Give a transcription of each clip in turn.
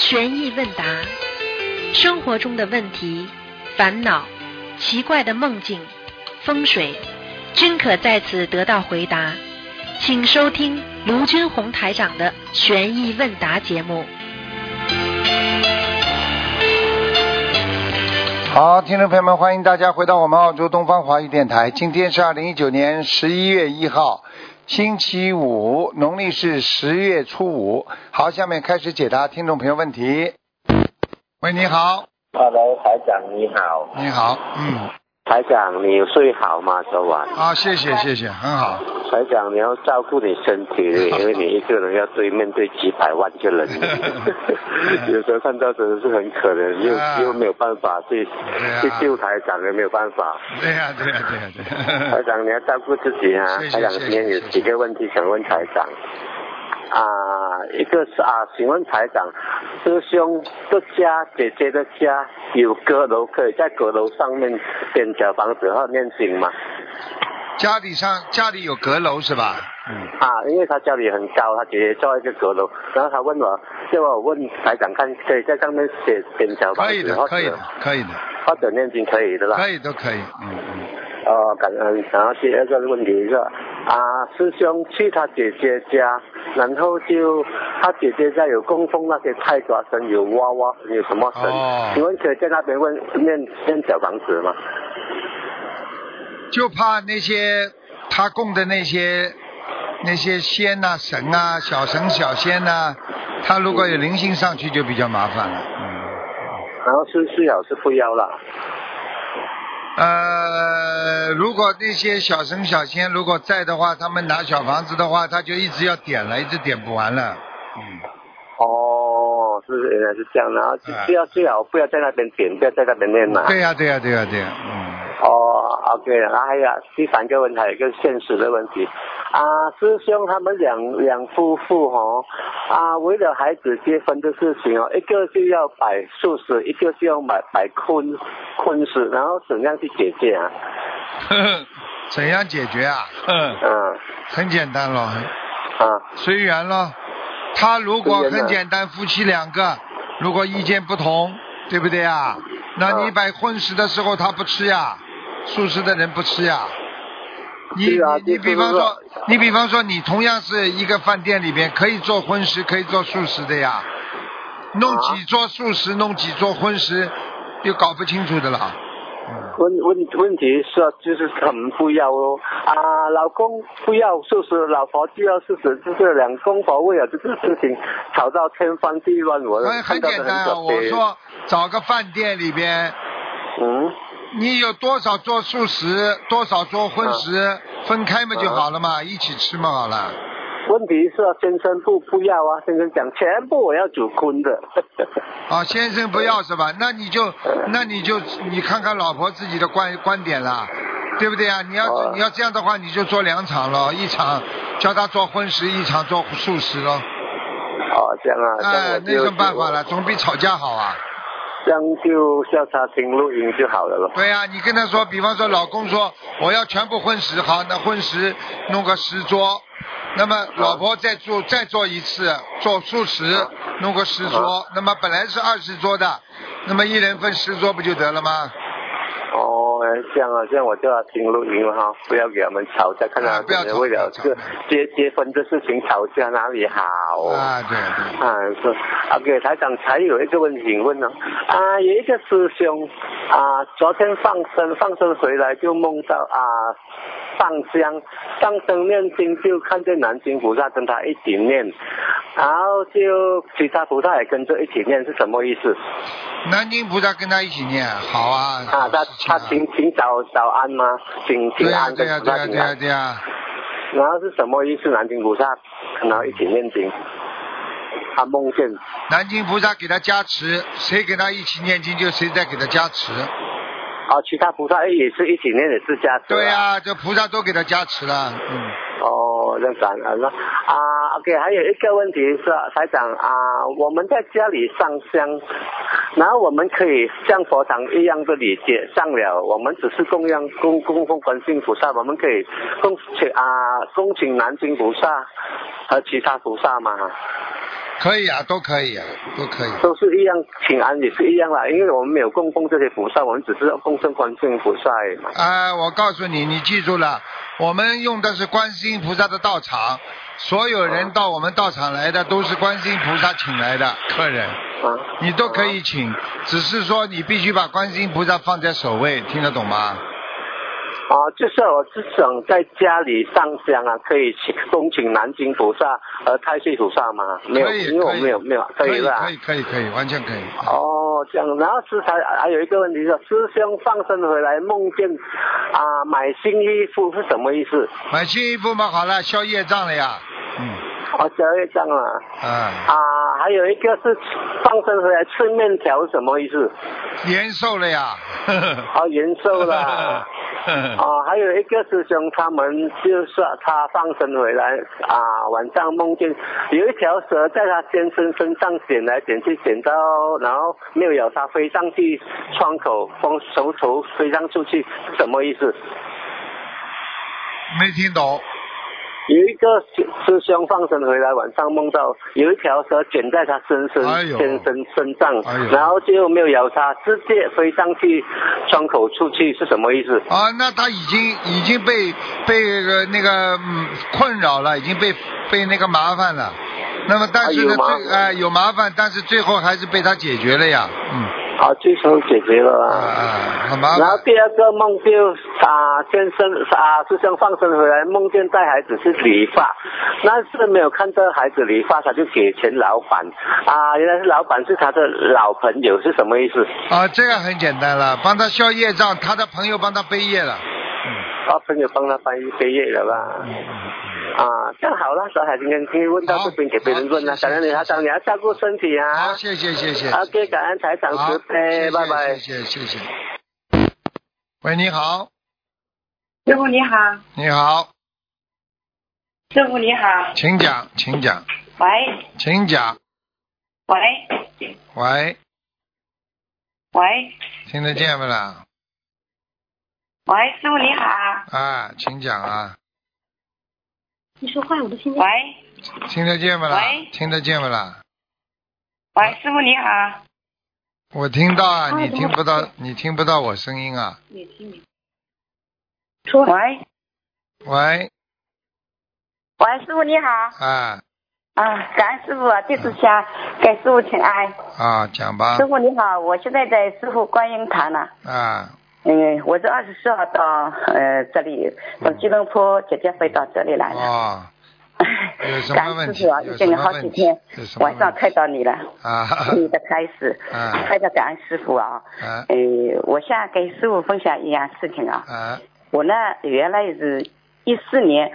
悬疑问答，生活中的问题、烦恼、奇怪的梦境、风水，均可在此得到回答。请收听卢军红台长的悬疑问答节目。 好，听众朋友们，欢迎大家回到我们澳洲东方华语电台。今天是2019年11月1号，星期五，农历是10月初5。好，下面开始解答听众朋友问题。喂，你好。 Hello， 台长你好。 你好， 台长，你睡好吗？昨晚？ 啊，谢谢，很好。 台长，你要照顾你身体的，因为你一个人要面对几百万个人，有时候看到真的是很可怜，又没有办法去救台长，也没有办法。 对呀。 台长，你要照顾自己啊！台长，今天有几个问题想问台长。一个是请问台长，师兄的家、姐姐的家有阁楼，可以在阁楼上面建小房子和念经吗？ 家里有阁楼是吧？ 因为他家里很高，他姐姐造一个阁楼，然后他问我，叫我问台长看，可以在上面建小房子， 可以的， 或者念经可以的吧？ 都可以。 感恩。然后第二个问题是师兄去他姐姐家，然后就他姐姐家有供奉那些泰国神，有娃娃神，有什么神？请问可以在那边念小房子吗？ 就怕那些他供的那些仙啊、神啊、小神小仙啊，他如果有灵性上去就比较麻烦了。 然后是最好是不要了。 如果那些小神小仙如果在的话，他们拿小房子的话，他就一直要点了，一直点不完了。 是原来是这样，然后最好不要在那边点，不要在那边念嘛。 对呀。 OK， 然后还有第三个问题，一个现实的问题。师兄他们两夫妇为了孩子结婚的事情一个就要摆素食，一个就要摆荤食，然后怎样去解决啊？ 怎样解决啊？很简单咯。随缘咯。他如果很简单，夫妻两个如果意见不同，对不对啊？那你摆荤食的时候他不吃呀，素食的人不吃呀。你比方说你同样是一个饭店里边，可以做荤食可以做素食的呀，弄几桌素食弄几桌荤食又搞不清楚的了。 问题是就是他们不要老公不要素食，老婆就要素食，就是两公婆为了这个事情吵到天翻地乱。 很简单我说找个饭店里边，你有多少做素食，多少做荤食，分开嘛就好了嘛，一起吃嘛好了。 问题是先生不要先生讲全部我要煮荤的。 先生不要是吧？那你就你看看老婆自己的观点啦，对不对啊？你要这样的话，你就做2场咯，一场叫他做荤食，一场做素食咯。 这样那有什么办法了？总比吵架好啊。 这样就叫他听录音就好了咯。 对啊，你跟他说，比方说老公说我要全部荤食，好，那荤食弄个10桌，那么老婆再做一次做素食，弄个10桌，那么本来是20桌的，那么一人分10桌不就得了吗？ 这样我就要听录音了不要给他们吵架，看他们为了这个结婚的事情吵架哪里好对。是OK， 台长还有一个问题问有一个师兄昨天放生回来就梦到上香念经，就看见南京菩萨跟他一起念，然后就其他菩萨也跟着一起念，是什么意思？ 南京菩萨跟他一起念，好啊。 他请早安吗？请安跟菩萨请安。 对啊。 然后是什么意思？南京菩萨跟他一起念经，他梦见南京菩萨给他加持，谁给他一起念经就谁在给他加持。 其他菩萨也是一起念，也是加持。 对啊，这菩萨都给他加持了。 这样感恩了。OK， 还有一个问题是台长我们在家里上香，然后我们可以像佛堂一样的礼节上了，我们只是供奉观世音菩萨，我们可以供请南京菩萨和其他菩萨吗？ 可以啊，都可以啊，都可以。 都是一样，请安也是一样啦，因为我们没有供奉这些菩萨，我们只是供奉观世音菩萨而已嘛。 我告诉你，你记住了，我们用的是观世音菩萨的道场，所有人到我们道场来的都是观世音菩萨请来的客人，你都可以请，只是说你必须把观世音菩萨放在首位，听得懂吗？ 就是我是想在家里上香啊，可以恭请南京菩萨和太岁菩萨吗？没有，因为我没有，可以吧？ 可以，完全可以。 这样，然后师才还有一个问题是，师兄放生回来梦见买新衣服是什么意思？ 买新衣服嘛，好了，消业障了呀。 消业障了。还有一个是放生回来吃面条什么意思？ 延寿了呀。 延寿了。还有一个师兄他们就是他放生回来晚上梦见有一条蛇在他先生身上卷来卷去，卷到然后没有咬他，飞上去窗口，从头飞上出去，什么意思？ 没听懂。 有一个师兄放生回来，晚上梦到有一条蛇卷在他先生身上，然后最后没有咬他，直接飞上去窗口出去，是什么意思？ 那他已经被那个困扰了，已经被那个麻烦了。那么但是呢，有麻烦，但是最后还是被他解决了呀。 最终解决了很麻烦。 然后第二个梦就师兄放生回来，梦见带孩子去理发，但是没有看这孩子理发，他就给钱老板原来是老板是他的老朋友，是什么意思？ 这个很简单了，帮他消业障，他的朋友帮他背业了。 朋友帮他背业了吧？这样好了，小海今天可以问到这边给别人问了，感恩你，你要照顾身体啊。 好，谢谢。 OK， 感恩台长慈悲，拜拜。 谢谢。喂，你好。 师傅你好。 你好。 师傅你好。 请讲。 喂。 请讲。喂。听得见不啦？ 喂，师傅你好。 请讲啊。 你说话我都听见。喂。 听得见不啦？听得见不啦？ 喂，师傅你好。 我听到啊，你听不到我声音啊。 也听。说。喂。喂，师傅你好。感恩师傅，弟子想给师傅请安。 讲吧。 师傅你好，我现在在师傅观音堂呢。我是24号到这里，从吉隆坡直接飞到这里来了。 有什么问题？ 感恩师傅，已经好几天晚上看到你了。你的开始，非常感恩师傅啊。我想给师傅分享一样事情啊。我呢原来是14年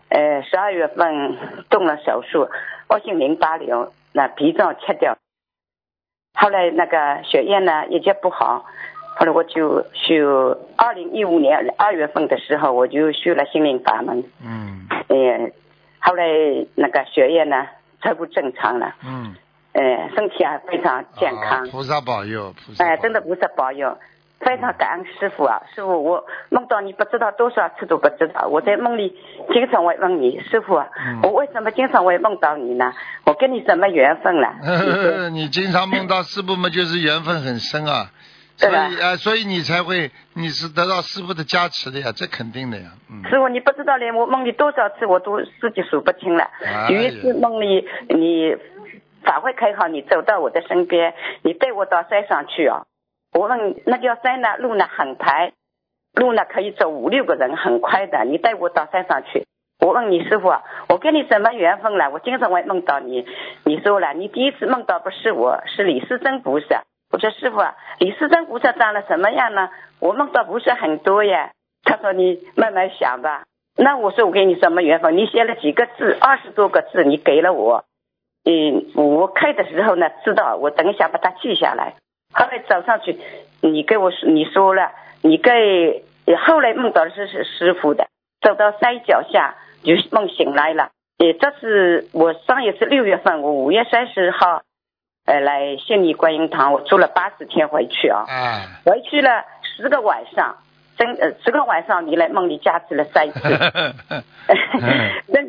12月份动了手术，恶性淋巴瘤，那脾脏切掉，后来那个血液呢一直不好。后来我就修2015年2月份的时候，我就修了心灵法门。后来那个血液呢全部正常了。身体还非常健康。 菩萨保佑。 真的菩萨保佑，非常感恩师傅啊！师傅，我梦到你不知道多少次都不知道，我在梦里经常会问你，师傅啊，我为什么经常会梦到你呢？我跟你什么缘分了？ 你经常梦到师傅嘛，就是缘分很深啊。所以你是得到师父的加持的呀，这肯定的呀。 师父，你不知道连我梦里多少次我都自己数不清了。有一次梦里你法会开好，你走到我的身边，你带我到山上去啊。我问那条山呢，路呢很窄，路呢可以走5-6个人，很快的。你带我到山上去，我问你师父啊，我跟你什么缘分了？我经常会梦到你。你说了，你第一次梦到不是我，是李时珍菩萨。我说师傅啊，李时珍菩萨长了什么样呢？我梦到菩萨很多呀。他说你慢慢想吧。那我说我给你什么缘分？你写了几个字，20多个字，你给了我。我开的时候呢，知道我等一下把它记下来。后来走上去，你说了，后来梦到的是师傅的。走到山脚下就梦醒来了。这是我上一次6月份，我5月30号。来悉尼观音堂，我住了80天回去啊。回去了10个晚上，10个晚上你来梦里加持了3次。真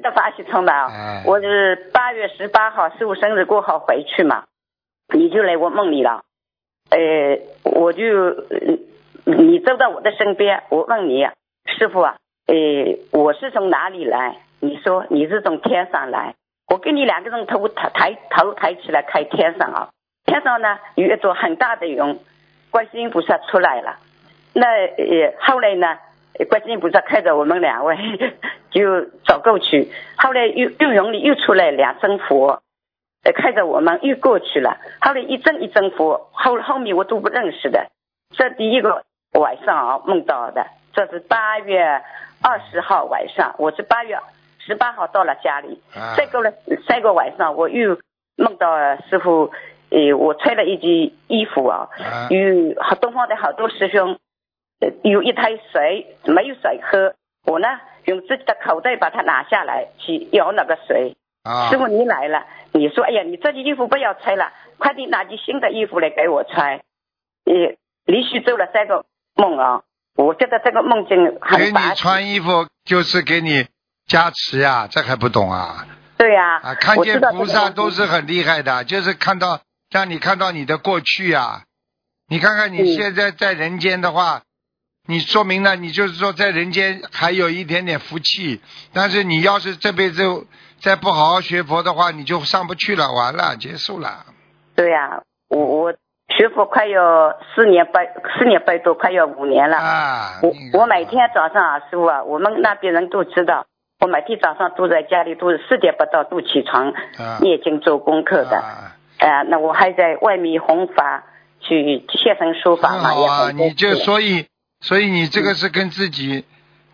的法喜充满。我是8月18号师父生日过后回去嘛，你就来我梦里了。我就你走到我的身边，我问你，师父啊，我是从哪里来？你说你是从天上来。我跟你2个人头抬起来看天上啊，天上呢有一座很大的云，观世音菩萨出来了。那后来呢，观世音菩萨看着我们2位就走过去，后来又云里又出来2尊佛，看着我们又过去了。后来一尊佛，后面我都不认识的。这第一个晚上啊梦到的，这是8月20号晚上，我是8月18号到了家里。再过了3个晚上，我又梦到师父，我穿了一件衣服啊，有东方的好多师兄，有一台水没有水喝，我呢用自己的口袋把它拿下来去舀那个水。师父你来了，你说哎呀，你这件衣服不要穿了，快点拿件新的衣服来给我穿。连续做了3个梦啊，我觉得这个梦境很给你穿衣服就是给你加持呀，这还不懂啊？ 对呀， 看见菩萨都是很厉害的，就是让你看到你的过去呀。你看看你现在在人间的话，你说明了你就是说在人间还有一点点福气，但是你要是这辈子再不好好学佛的话，你就上不去了，完了，结束了。 对呀，我学佛快要4年半多，快要5年了。我每天早上啊，师父啊，我们那边人都知道，我每天早上都在家里，都是4点不到都起床念经做功课的。那我还在外面弘法去现身说法嘛。 很好啊，你就所以你这个是跟自己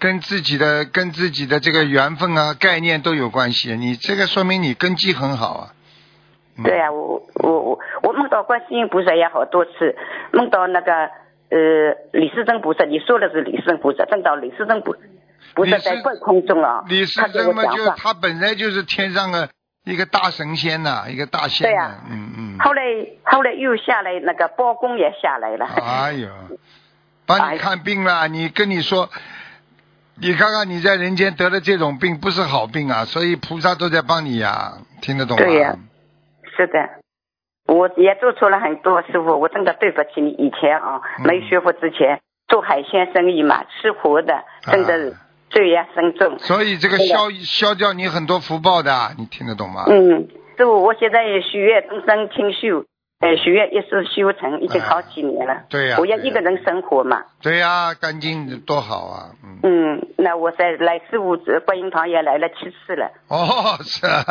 的这个缘分啊概念都有关系，你这个说明你根基很好啊。 对啊，我梦到观世音菩萨也好多次，梦到那个李世珍菩萨，你说的是李世珍菩萨，正到李世珍菩萨在半空中了。 李世珍嘛，就他本来就是天上的一个大神仙呐，一个大仙。 对呀，后来又下来，那个包公也下来了。 哎呦，帮你看病了，你跟你说，你看看你在人间得了这种病不是好病啊，所以菩萨都在帮你呀，听得懂吗？ 对呀，是的，我也做错了很多，师父，我真的对不起你。以前啊，没学佛之前做海鲜生意嘛，吃活的，真的罪业深重。 所以这个消掉你很多福报的，你听得懂吗？ 师父，我现在许愿终身清修，许愿一世修成，已经好几年了。 对呀， 我要一个人生活嘛。 对呀，干净多好啊。 那我在来师父观音堂也来了7次了。 是啊。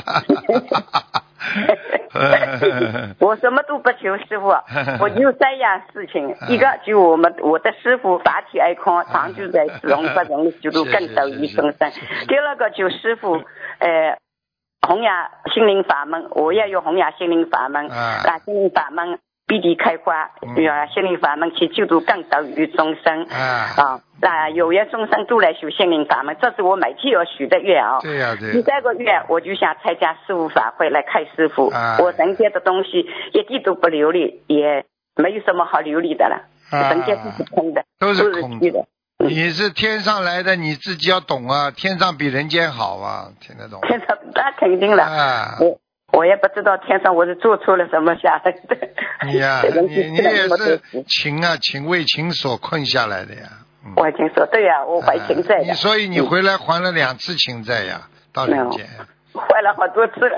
我什么都不求师父，我就3样事情，一个就我的师父法体安康，常住在龙不容救度更受于众生。第二个就师父弘扬心灵法门，我也要弘扬心灵法门，让心灵法门遍地开花，心灵法门去救度更受于众生那有缘众生都来修心灵法门，这是我每天要许的愿啊。 对呀。 第3个愿，我就想参加师父法会来看师父。我人间的东西一点都不流利，也没有什么好流利的了，人间都是空的， 都是虚的。你是天上来的，你自己要懂啊，天上比人间好啊，听得懂？ 天上那肯定了。我也不知道天上我是做错了什么下来的。 你也是情为情所困下来的呀。 我情所对呀，我还情债的。 所以你回来还了2次情债呀，到人间。 还了好多次了。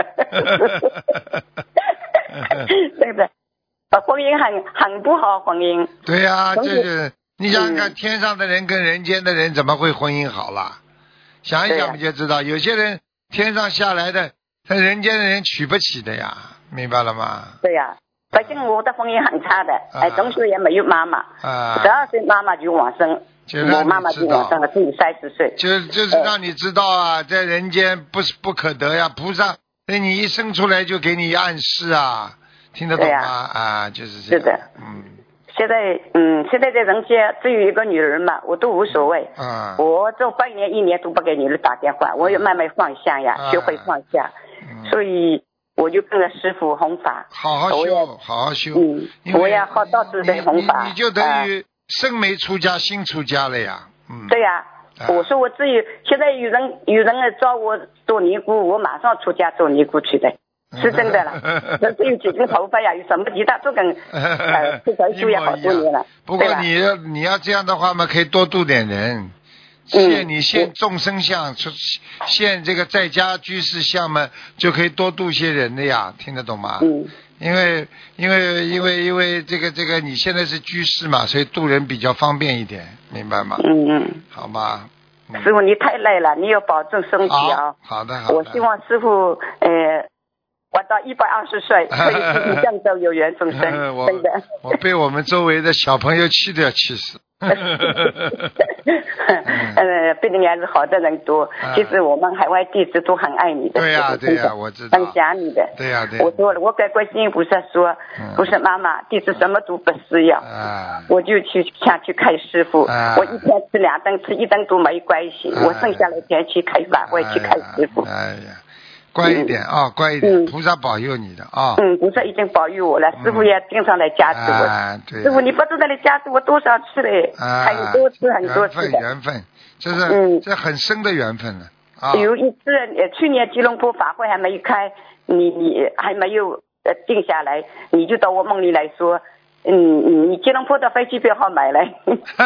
对的，婚姻很不好，婚姻。 对呀，你想想看，天上的人跟人间的人怎么会婚姻好啦？想一想你就知道，有些人天上下来的，但人间的人娶不起的呀，明白了吗？ 对呀。反正我的婚姻很差的，中学也没有妈妈，12岁妈妈就往生，我妈妈就往生了，只有30岁。 就是让你知道啊，在人间不可得呀，菩萨你一生出来就给你暗示啊，听得懂吗？就是这样。是的。 现在在人间只有一个女人嘛，我都无所谓。我这半年1年都不给女人打电话，我要慢慢放下呀，学会放下。所以我就跟着师父弘法， 好好修。 我也好到处在弘法。 你就等于生没出家，心出家了呀。 对呀， 我说我自己现在有人来找我做尼姑，我马上出家做尼姑去的，是真的了。这只有几根头发呀，有什么其他都跟这才修也好多年了。 不过你要这样的话嘛，可以多度点人。你现众生相，现这个在家居士相嘛，就可以多度些人的呀，听得懂吗？因为这个你现在是居士嘛，所以度人比较方便一点，明白吗？好吧。 师傅你太累了，你要保重身体啊。 好的。 我希望师傅活到120岁，可以继续降州有缘众生。真的。 我被我们周围的小朋友气都要气死。 毕竟还是好的人多。其实我们海外弟子都很爱你的。 对呀，我知道。 很想你的。 对呀。 我说了，我跟观世音菩萨说，不是妈妈，弟子什么都不需要，我就想去看师傅。我一天吃2顿，吃1顿都没关系。我剩下的钱去开法会，去看师傅。 哎呀。乖一点啊，乖一点，菩萨保佑你的啊。 菩萨已经保佑我了，师傅也经常来加持我。 对。 师傅，你不知道来加持我多少次嘞？很多次。 缘分，这很深的缘分了啊。 有一次，去年吉隆坡法会还没有开，你还没有定下来，你就到我梦里来说，你吉隆坡的飞机票好买嘞。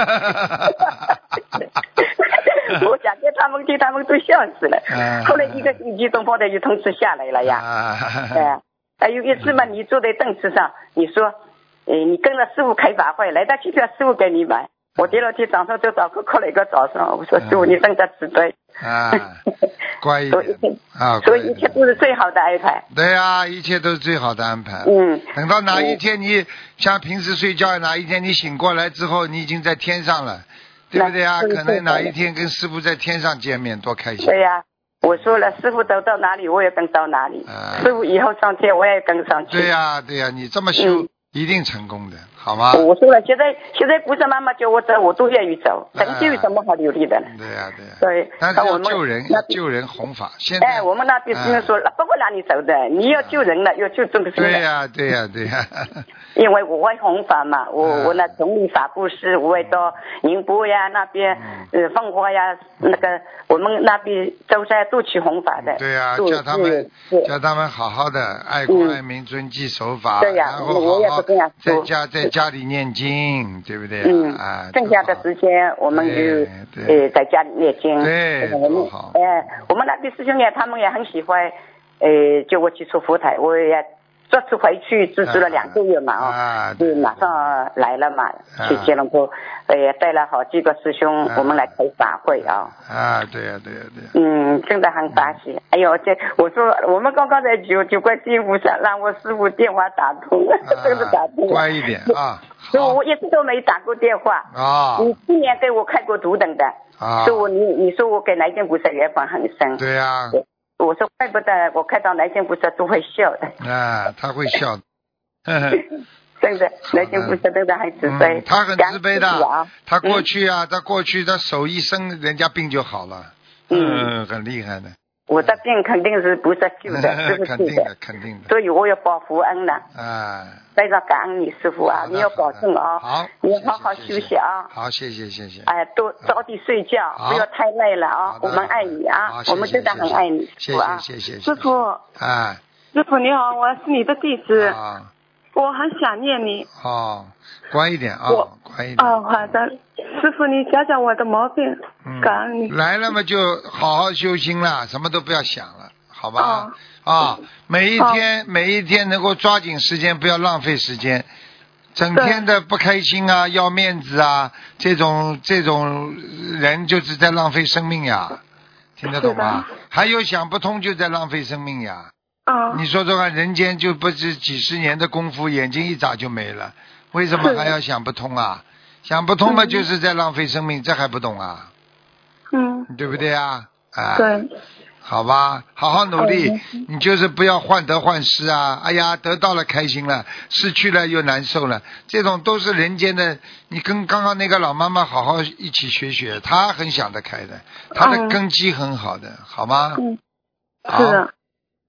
我讲给他们听，他们都笑死了。后来1个星期东方的就通知下来了呀。还有一次嘛，你坐在凳子上，你说，你跟着师傅开法会，来到机票师傅给你买。我第2天早上就考了一个早上，我说师傅你真的值得。 乖一点。 所以一切都是最好的安排。 对呀，一切都是最好的安排。等到哪一天你像平时睡觉，哪一天你醒过来之后，你已经在天上了。对不对啊？可能哪一天跟师傅在天上见面，多开心！ 对呀，我说了，师傅走到哪里，我也跟到哪里。师傅以后上天，我也跟上去。 对呀，你这么修，一定成功的，好吗？ 我说了，现在菩萨妈妈叫我走，我都愿意走。成就有什么好流利的呢？ 对呀。 对。 但是要救人弘法。现在我们那边师兄说，不会让你走的，你要救人了，要救众生。 对呀。 因为我会弘法嘛，我那总理法布施，我会到宁波呀那边，凤凰呀那个我们那边舟山都去弘法的。 对呀，叫他们好好的爱国爱民遵纪守法。 对呀， 然后我也是这样说。 在家里念经，对不对？ 剩下的时间我们就在家里念经。 对，多好。 我们那边师兄呀，他们也很喜欢，叫我去出佛台，我也。这次回去只住了2个月嘛，就马上来了嘛，去吉隆坡，也带了好几个师兄，我们来开法会啊。 对呀。 真的很发喜。哎呦，我说我们刚刚在就观世音菩萨让我师傅电话打通了，真的打通了。 乖一点啊。 所以我一直都没打过电话。你去年给我开过图腾的。所以你说我给南京菩萨缘分很深。 对呀。 我说怪不得我看到南京菩萨都会笑的。 他会笑的。 真的，南京菩萨真的很慈悲。 他很慈悲的。他过去他手一伸，人家病就好了。很厉害的。 我的病肯定是菩萨救的， 肯定的。 所以我要报福恩了。非常感恩你师傅啊，你要保重啊。 好。 你好好休息啊。 好，谢谢。 多早点睡觉，不要太累了啊。我们爱你啊，我们真的很爱你，师傅啊。 谢谢。 师傅。师傅你好，我是你的弟子。我很想念你。 乖一点啊，乖一点。 好的，师傅你讲讲我的毛病，感恩你。 来了嘛就好好修心了，什么都不要想了，好吧？每一天能够抓紧时间，不要浪费时间。整天的不开心啊，要面子啊，这种人就是在浪费生命呀，听得懂吗？还有想不通就在浪费生命呀。你说说看，人间就不是几十年的功夫，眼睛一眨就没了，为什么还要想不通啊？想不通嘛，就是在浪费生命，这还不懂啊？对不对啊？ 对。 好吧，好好努力，你就是不要患得患失啊！哎呀，得到了开心了，失去了又难受了，这种都是人间的。你跟刚刚那个老妈妈好好一起学，她很想得开的，她的根基很好的，好吗？ 是的。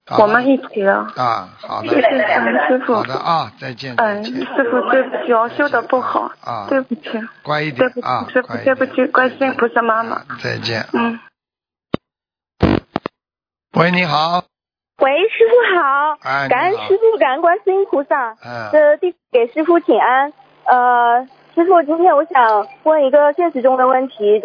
我们一起了。 好的。 谢谢师傅。 好的啊，再见。 师傅对不起，我修的不好。对不起。 乖一点啊。 师傅对不起，观世音菩萨妈妈。 再见。喂，你好。 喂，师傅好。感恩师傅，感恩观世音菩萨。弟子给师傅请安。师傅，今天我想问一个现实中的问题，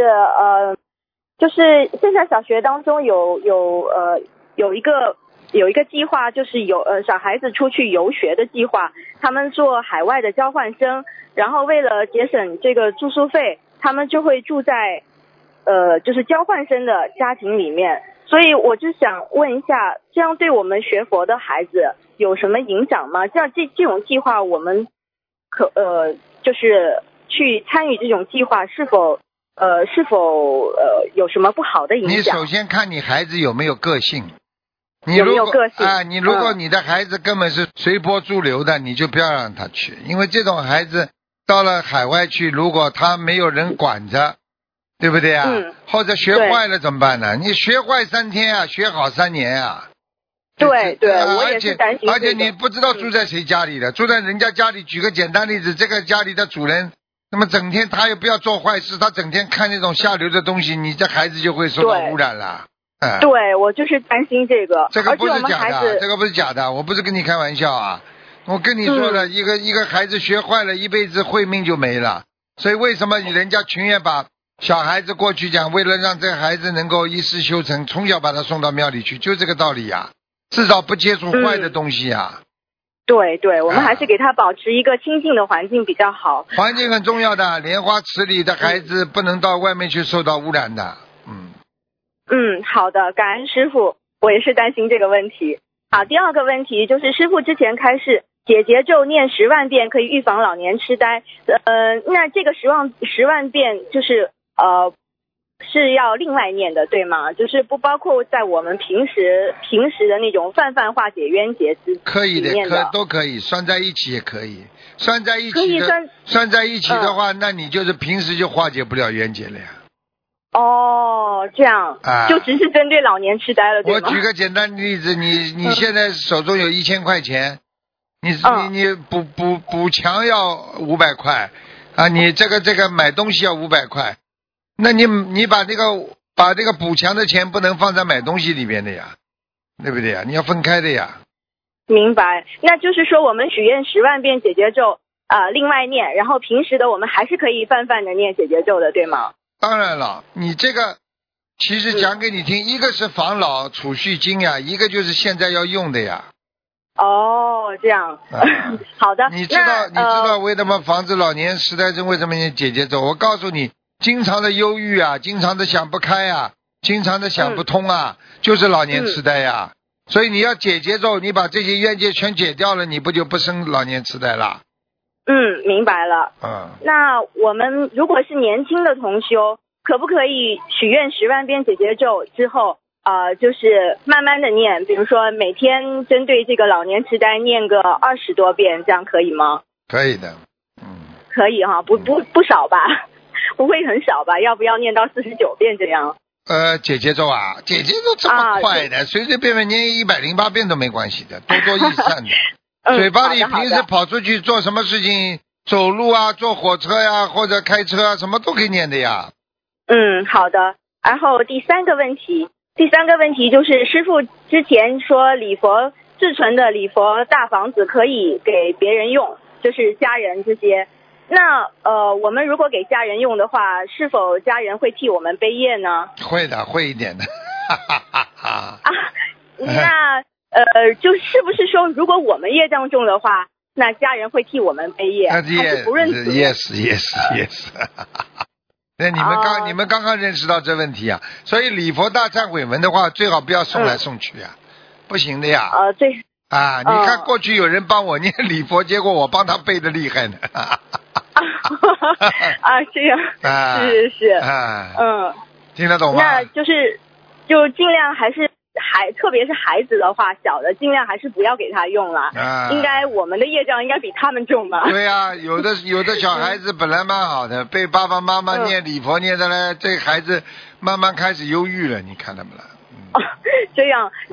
就是现在小学当中有一个计划，就是小孩子出去游学的计划，他们做海外的交换生，然后为了节省这个住宿费，他们就会住在就是交换生的家庭里面。所以我就想问一下，这样对我们学佛的孩子有什么影响吗？这样这种计划我们就是去参与这种计划是否有什么不好的影响？ 你首先看你孩子有没有个性。 有没有个性？ 你如果你的孩子根本是随波逐流的，你就不要让他去，因为这种孩子到了海外去，如果他没有人管着，对不对啊？或者学坏了怎么办呢？你学坏3天啊，学好3年啊。 对，我也是担心。 而且你不知道住在谁家里的，住在人家家里。举个简单例子，这个家里的主人，那么整天他也不要做坏事，他整天看那种下流的东西，你这孩子就会受到污染了。 对，我就是担心这个。 这个不是假的，这个不是假的，我不是跟你开玩笑啊。我跟你说了，一个孩子学坏了，一辈子慧命就没了。所以为什么人家情愿把小孩子过去讲，为了让这个孩子能够一世修成，从小把他送到庙里去，就这个道理呀。至少不接触坏的东西啊。 对，我们还是给他保持一个清净的环境比较好。 环境很重要的，莲花池里的孩子不能到外面去受到污染的。 好的，感恩师傅，我也是担心这个问题。好，第二个问题就是师傅之前开示解结咒念10万遍可以预防老年痴呆，那这个10万遍就是是要另外念的对吗？就是不包括在我们平时的那种泛化解冤结之可以的，都可以算在一起也可以，算在一起的话，那你就是平时就化解不了冤结了呀。 这样就只是针对老年痴呆了，对吗？ 我举个简单的例子，你现在手中有1000块钱，你补墙要500块啊，你这个买东西要500块。那你把这个补强的钱不能放在买东西里面的呀，对不对呀？你要分开的呀。 明白，那就是说我们许愿10万遍解结咒另外念，然后平时的我们还是可以泛的念解结咒的，对吗？ 当然了，你这个其实讲给你听，一个是防老储蓄金呀，一个就是现在要用的呀。 这样。好的。 你知道为什么防止老年痴呆症为什么念解结咒？我告诉你。经常的忧郁啊，经常的想不开啊，经常的想不通啊，就是老年痴呆呀。所以你要解结咒，你把这些冤结全解掉了，你不就不生老年痴呆了？ 明白了。那我们如果是年轻的同修，可不可以许愿10万遍解结咒之后就是慢慢的念，比如说每天针对这个老年痴呆念个20多遍，这样可以吗？ 可以的。 可以哈，不少吧？不会很少吧？要不要念到49遍这样？ 解结咒啊，解结咒这么快的，随随便便念108遍都没关系的，多多益善的。嘴巴里平时跑出去做什么事情，走路啊，坐火车呀，或者开车啊，什么都可以念的呀。 好的。然后第三个问题就是师父之前说礼佛自存的礼佛大房子可以给别人用，就是家人这些。那我们如果给家人用的话，是否家人会替我们背业呢？ 会的，会一点的。 那就是不是说，如果我们业障重的话，那家人会替我们背业，还是不认识 ？Yes。那你们刚刚认识到这问题啊，所以礼佛大忏悔文的话，最好不要送来送去啊，不行的呀。 对。 你看过去有人帮我念礼佛，结果我帮他背的厉害呢。 这样。是。 听得懂吗？ 那就尽量还是特别是孩子的话，小的尽量还是不要给他用了。应该我们的业障应该比他们重吧？ 对呀，有的小孩子本来蛮好的，被爸爸妈妈念礼佛念的呢，这孩子慢慢开始忧郁了，你看到没了？ 这样，那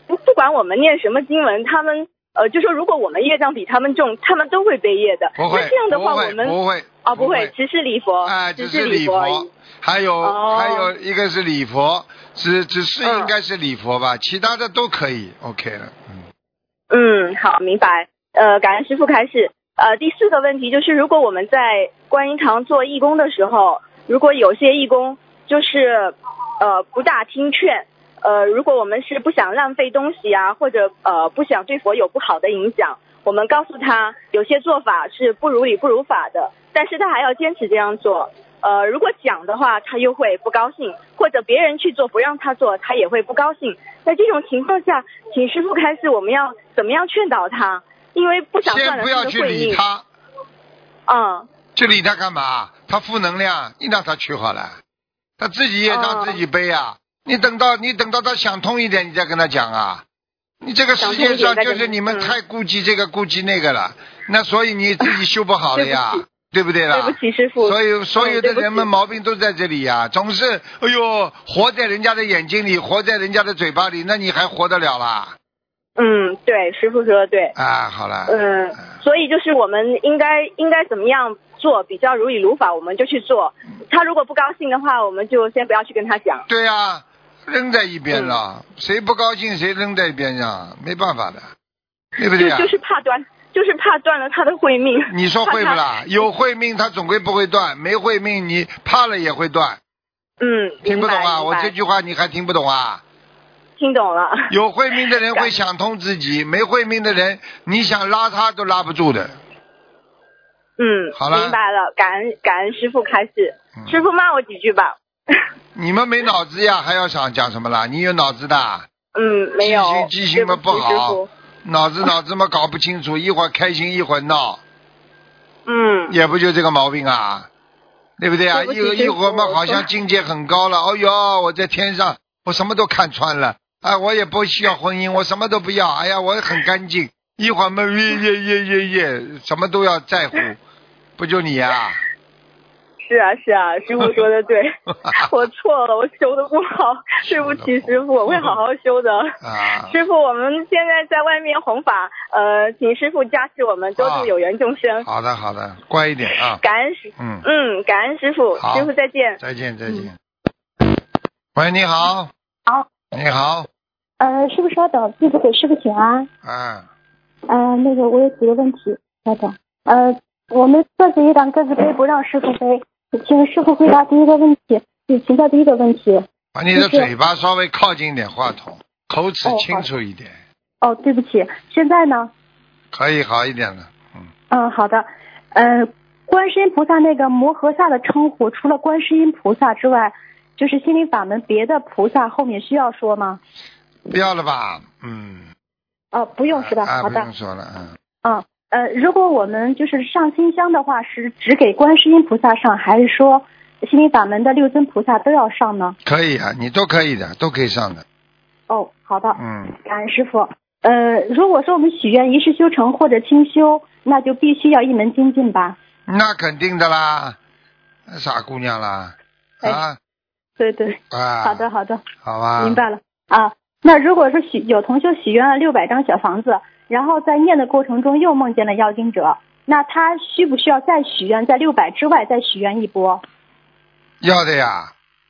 不管我们念什么经文，他们就说如果我们业障比他们重，他们都会背业的。 不会， 那这样的话我们不会不会，只是礼佛， 只是礼佛。还有一个是礼佛，只是应该是礼佛吧，其他的都可以 OK 了。 好，明白。感恩师父开示。第4个问题就是，如果我们在观音堂做义工的时候，如果有些义工就是不大听劝，如果我们是不想浪费东西啊，或者不想对佛有不好的影响，我们告诉他有些做法是不如理不如法的，但是他还要坚持这样做。如果讲的话他又会不高兴，或者别人去做不让他做他也会不高兴。在这种情况下，请师父开示我们要怎么样劝导他，因为不想断了他的慧命。 先不要去理他。去理他干嘛？他负能量，你让他去好了，他自己业障自己背啊。你等到他想通一点，你再跟他讲啊。你这个世界上就是你们太顾忌这个顾忌那个了，那所以你自己修不好了呀。对不对啦？ 对不起师父。 所有的人们毛病都在这里呀，总是活在人家的眼睛里，活在人家的嘴巴里，那你还活得了啦？ 对，师父说的对。 好了。 所以就是我们应该怎么样做比较如理如法，我们就去做。他如果不高兴的话，我们就先不要去跟他讲。 对啊，扔在一边了，谁不高兴谁扔在一边上，没办法的，对不对啊？ 就是怕断了他的慧命。 你说会不啦？有慧命他总归不会断，没慧命你怕了也会断。听不懂啊？我这句话你还听不懂啊？ 听懂了。 有慧命的人会想通自己，没慧命的人你想拉他都拉不住的。 好了，明白了。感恩师父开示。师父骂我几句吧。 你们没脑子呀，还要想讲什么啦？你有脑子的？ 没有。 记性嘛不好。脑子嘛搞不清楚，一会儿开心一会儿闹，也不就这个毛病啊，对不对啊？一会儿嘛好像境界很高了，我在天上，我什么都看穿了，我也不需要婚姻，我什么都不要，哎呀，我很干净，一会儿嘛什么都要在乎，不就你啊？ 是啊，师父说的对，我错了，我修的不好，对不起师父，我会好好修的。师父，我们现在在外面弘法，请师父加持我们多度有缘众生。 好的，乖一点啊。 感恩师，感恩师父，师父再见。 再见。喂，你好。 好。 你好。 师父稍等，弟子给师父请安。那个我有几个问题，稍等。我们各自一档，各自背，不让师父背。请师父回答第一个问题，请教第一个问题。 把你的嘴巴稍微靠近一点话筒，口齿清楚一点。 对不起，现在呢？ 可以好一点了。 好的。观世音菩萨那个摩诃萨的称呼，除了观世音菩萨之外，就是心灵法门别的菩萨后面需要说吗？ 不要了吧。 不用是吧？好的。 不用说了。 如果我们就是上心香的话，是只给观世音菩萨上，还是说心灵法门的六尊菩萨都要上呢？ 可以啊，你都可以的，都可以上的。 好的。感恩师父。如果说我们许愿一世修成或者清修，那就必须要一门精进吧？ 那肯定的啦，傻姑娘啦。 对。好的。 好吧。 明白了。那如果是有同修许愿了600张小房子，然后在念的过程中又梦见了要经者，那他需不需要再许愿，在600之外再许愿一波？ 要的呀。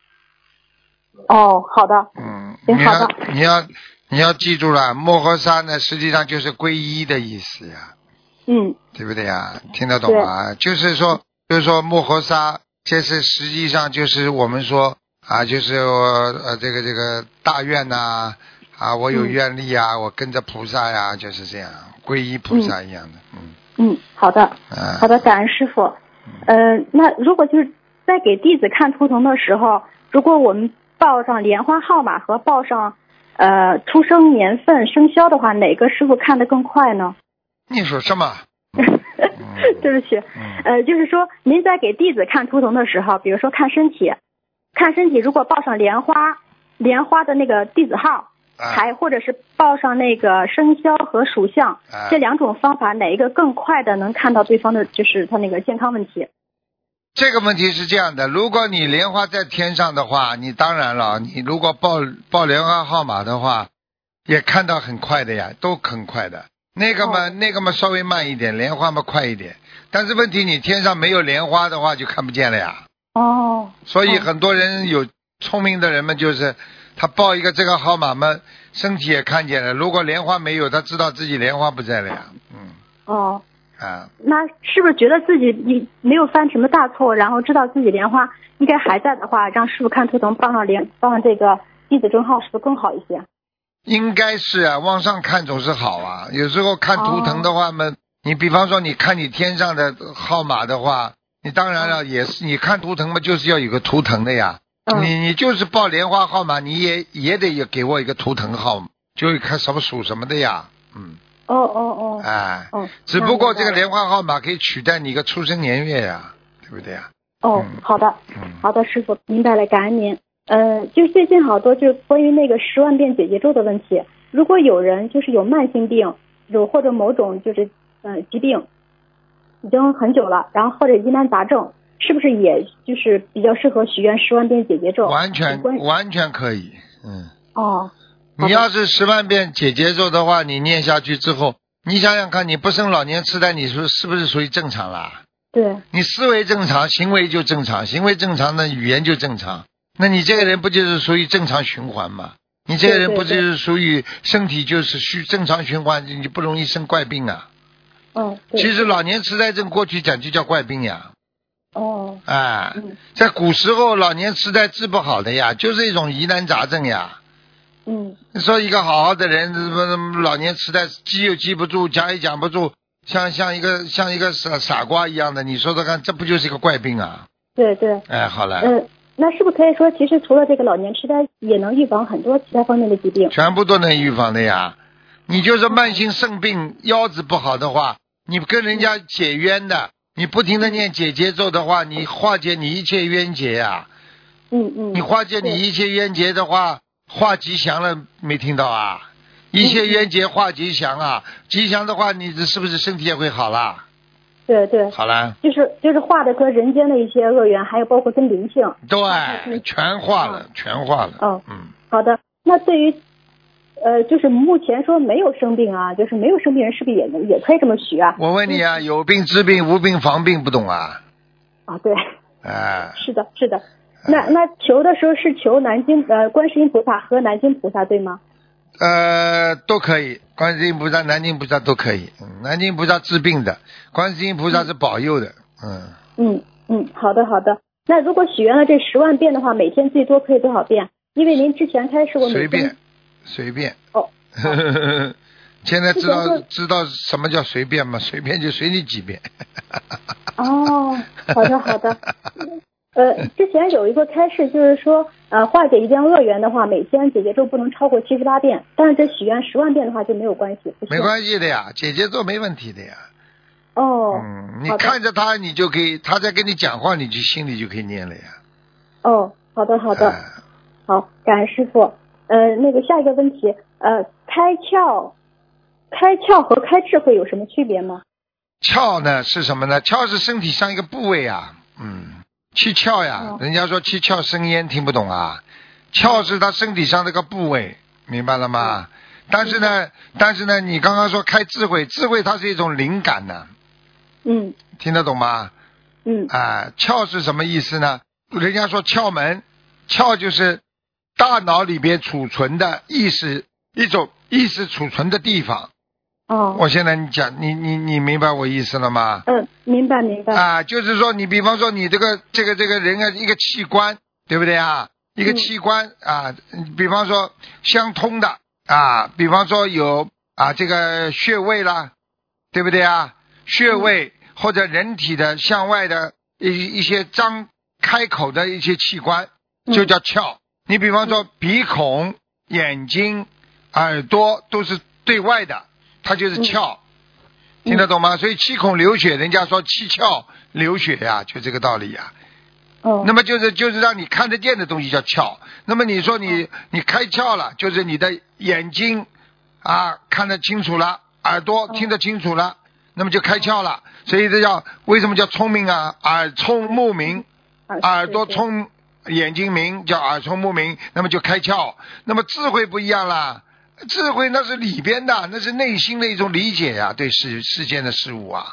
好的。好的。 你要记住了，摩诃萨呢实际上就是皈依的意思呀。对不对呀？听得懂吗？就是说摩诃萨，这是实际上就是我们说就是这个大愿呐。我有愿力啊，我跟着菩萨呀，就是这样，皈依菩萨一样的。 好的。好的，感恩师父。那如果就是在给弟子看图腾的时候，如果我们报上莲花号码和报上出生年份生肖的话，哪个师傅看得更快呢？ 你说什么？ 对不起。就是说您在给弟子看图腾的时候，比如说看身体，如果报上莲花的那个弟子号，还或者是报上那个生肖和属相，这两种方法哪一个更快的能看到对方的就是他那个健康问题？ 这个问题是这样的，如果你莲花在天上的话，你当然了，你如果报莲花号码的话， 也看到很快的呀，都很快的。那个嘛稍微慢一点，莲花嘛快一点。但是问题你天上没有莲花的话就看不见了呀。所以很多人有聪明的人们就是他报一个这个号码嘛，身体也看见了。如果莲花没有，他知道自己莲花不在了呀。 那是不是觉得自己你没有犯什么大错，然后知道自己莲花应该还在的话，让师父看图腾报上这个弟子证号，是不是更好一些？ 应该是啊，往上看总是好啊。有时候看图腾的话嘛，你比方说你看你天上的号码的话，你当然了也是你看图腾嘛，就是要有个图腾的呀。你就是报莲花号码，你也得给我一个图腾号，就看什么属什么的呀。只不过这个莲花号码可以取代你一个出生年月呀，对不对呀？ 好的，好的，师父明白了，感恩您。就最近好多就是关于那个10万遍解结咒的问题。如果有人就是有慢性病，或者某种就是疾病，已经很久了，然后或者疑难杂症，是不是也就是比较适合许愿10万遍解结咒？ 完全可以。你要是10万遍解结咒的话，你念下去之后，你想想看，你不生老年痴呆，你说是不是属于正常啦？ 对。 你思维正常，行为就正常，行为正常的语言就正常。那你这个人不就是属于正常循环吗？你这个人不就是属于身体就是正常循环，你不容易生怪病啊。其实老年痴呆症过去讲就叫怪病呀。在古时候老年痴呆治不好的呀，就是一种疑难杂症呀。你说一个好好的人，老年痴呆记又记不住，讲也讲不住，像一个傻瓜一样的，你说说看，这不就是一个怪病啊？ 对。 好了。 那是不是可以说，其实除了这个老年痴呆，也能预防很多其他方面的疾病？ 全部都能预防的呀。你就是慢性肾病，腰子不好的话，你跟人家解冤的，你不停的念解结咒的话，你化解你一切冤结呀。你化解你一切冤结的话，化吉祥了，没听到啊？一切冤结化吉祥啊，吉祥的话，你是不是身体也会好啦？ 对。 好了。 就是化的和人间的一些恶缘，还有包括跟灵性。 对，全化了。 好的。那对于就是目前说没有生病啊，就是没有生病人是不是也可以这么许啊？ 我问你啊，有病治病，无病防病，不懂啊？ 对。是的。那求的时候是求观世音菩萨和南京菩萨对吗？ 都可以，观世音菩萨、南京菩萨都可以。南京菩萨治病的，观世音菩萨是保佑的。 好的。那如果许愿了这10万遍的话，每天最多可以多少遍？因为您之前开示过随便。现在知道什么叫随便吗？随便就随你几遍。 好的。之前有一个开示，就是说，化解一件恶缘的话，每天解结咒不能超过78遍，但是这许愿10万遍的话就没有关系。 没关系的呀，解结咒没问题的呀。你看着他，你就可以，他在跟你讲话，你就心里就可以念了呀。 好的。好，感恩师父。那个下一个问题，开窍和开智慧有什么区别吗？ 窍呢是什么呢？窍是身体上一个部位啊。七窍呀，人家说七窍生烟，听不懂啊？窍是他身体上这个部位，明白了吗？但是呢，你刚刚说开智慧，智慧它是一种灵感呢。听得懂吗？窍是什么意思呢？人家说窍门，窍就是大脑里边储存的意识，一种意识储存的地方。我现在你讲，你明白我意思了吗？ 明白。 就是说你比方说你这个人啊，一个器官，对不对啊？一个器官比方说相通的比方说有这个穴位啦，对不对啊？穴位或者人体的向外的一些开口的一些器官就叫窍。你比方说鼻孔、眼睛、耳朵都是对外的，它就是窍。听得懂吗？所以七孔流血，人家说七窍流血呀，就这个道理呀。那么就是让你看得见的东西叫窍。那么你说你开窍了，就是你的眼睛看得清楚了，耳朵听得清楚了，那么就开窍了。所以这为什么叫聪明啊？耳聪目明，耳朵聪，眼睛明，叫耳聪目明，那么就开窍。那么智慧不一样啦， 智慧那是里边的，那是内心的一种理解呀，对世间的事物啊。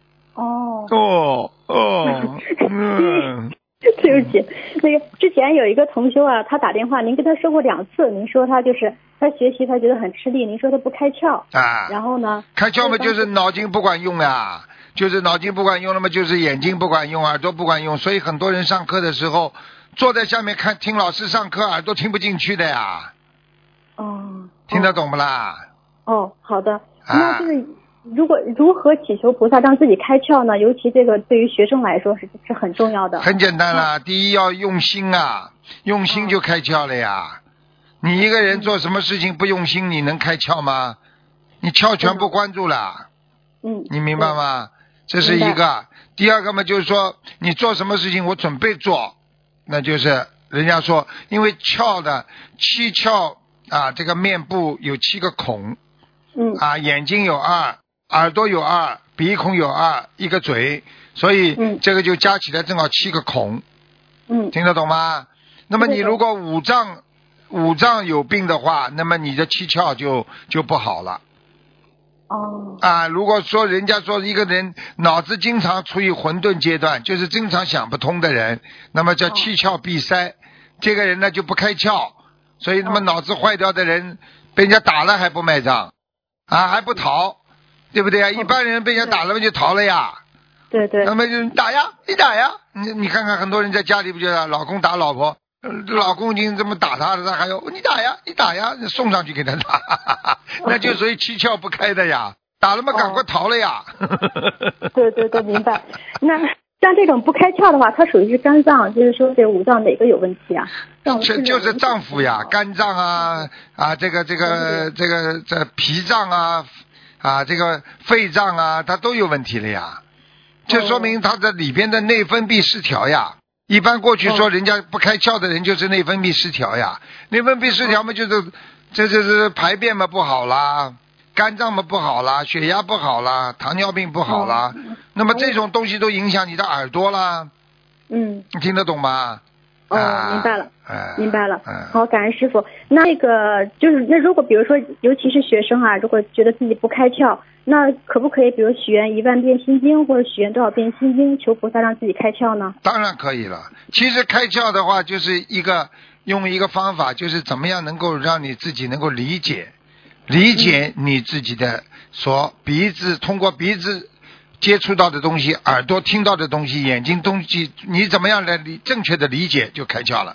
对不起，那个之前有一个同修啊，他打电话，您跟他说过2次，您说他就是他学习他觉得很吃力，您说他不开窍啊， 然后呢？ 开窍嘛，就是脑筋不管用呀，就是脑筋不管用了嘛，就是眼睛不管用，耳朵不管用，所以很多人上课的时候坐在下面听老师上课，耳朵听不进去的呀。听得懂不啦？ 好的，那就是如何祈求菩萨让自己开窍呢？尤其这个对于学生来说是很重要的。 很简单啦，第一要用心啊，用心就开窍了呀。你一个人做什么事情不用心，你能开窍吗？你窍全部关住了。你明白吗？这是一个。第二个嘛，就是说你做什么事情我准备做，那就是人家说，因为窍的7窍啊，这个面部有7个孔，眼睛有2，耳朵有2，鼻孔有2，一个嘴，所以这个就加起来正好7个孔。听得懂吗？那么你如果五脏有病的话，那么你的7窍就不好了。如果说人家说一个人脑子经常处于混沌阶段，就是经常想不通的人，那么叫7窍闭塞，这个人呢就不开窍，所以那么脑子坏掉的人被人家打了还不卖账还不逃，对不对啊？一般人被人家打了就逃了呀。 对。 那么就你打呀，你看看很多人在家里不觉得老公打老婆，老公已经这么打他了，他还有你打呀，送上去给他打，那就属于7窍不开的呀，打了嘛赶快逃了呀。 对，明白。那像这种不开窍的话，它属于是肝脏，就是说这5脏哪个有问题啊？ 就是脏腑呀，肝脏这脾脏这个肺脏它都有问题了呀，这说明它的里边的内分泌失调呀。一般过去说人家不开窍的人就是内分泌失调呀，内分泌失调嘛就是排便嘛不好啦，肝脏嘛不好啦，血压不好啦，糖尿病不好啦，那么这种东西都影响你的耳朵啦。你听得懂吗？ 明白了。好，感恩师傅。那个就是那如果比如说尤其是学生如果觉得自己不开窍，那可不可以比如许愿1万遍心经，或者许愿多少遍心经，求菩萨让自己开窍呢？ 当然可以了。其实开窍的话就是用一个方法，就是怎么样能够让你自己能够理解你自己的鼻子，通过鼻子接触到的东西，耳朵听到的东西，眼睛东西，你怎么样来正确的理解就开窍了。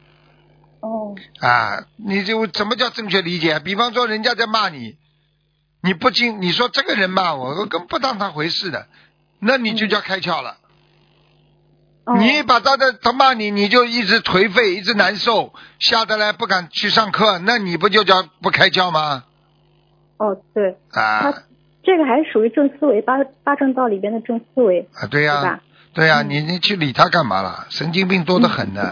你就怎么叫正确理解？比方说人家在骂你，你不听，你说这个人骂我根本不当他回事的，那你就叫开窍了。你把他骂你，你就一直颓废，一直难受，下得来不敢去上课，那你不就叫不开窍吗？ 对。他这个还属于正思维，八正道里边的正思维。 对呀，对呀，你去理他干嘛了？神经病多得很的。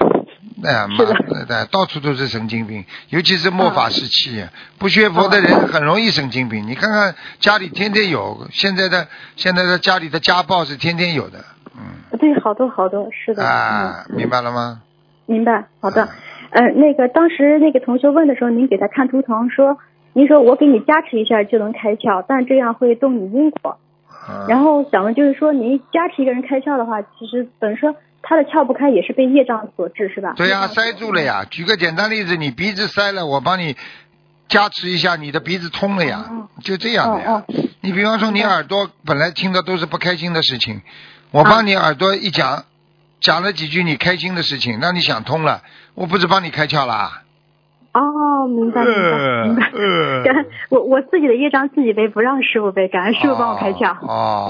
到处都是神经病，尤其是末法时期，不学佛的人很容易神经病。你看看家里天天有，现在的家里的家暴是天天有的。 对，好多是的。 明白了吗？ 明白，好的。那个当时那个同学问的时候，您给他看图腾说，您说我给你加持一下就能开窍，但这样会动你因果。然后想问就是说，您加持一个人开窍的话，其实等于说他的窍不开也是被业障所致，是吧？ 对呀，塞住了呀。举个简单例子，你鼻子塞了，我帮你加持一下，你的鼻子通了呀，就这样的呀。你比方说你耳朵本来听的都是不开心的事情，我帮你耳朵一讲了几句你开心的事情，让你想通了，我不是帮你开窍啦。 明白。感恩我自己的业障自己背，不让师傅背，感恩师傅帮我开窍。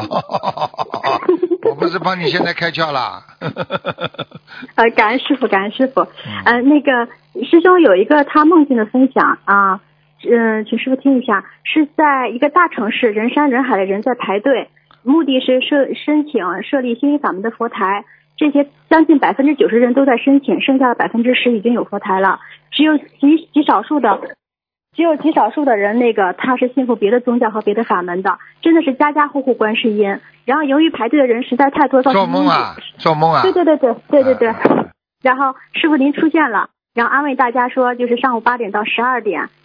我不是帮你现在开窍啦。 感恩师傅。那个师兄有一个他梦境的分享请师傅听一下，是在一个大城市，人山人海的人在排队，目的是申请设立心灵法门的佛台。这些将近90%人都在申请，剩下的10%已经有佛台了，只有极少数的人那个他是信奉别的宗教和别的法门的，真的是家家户户观世音。然后由于排队的人实在太多，造成做梦啊！ 对。然后师傅您出现了，然后安慰大家说，就是上午8点到12点，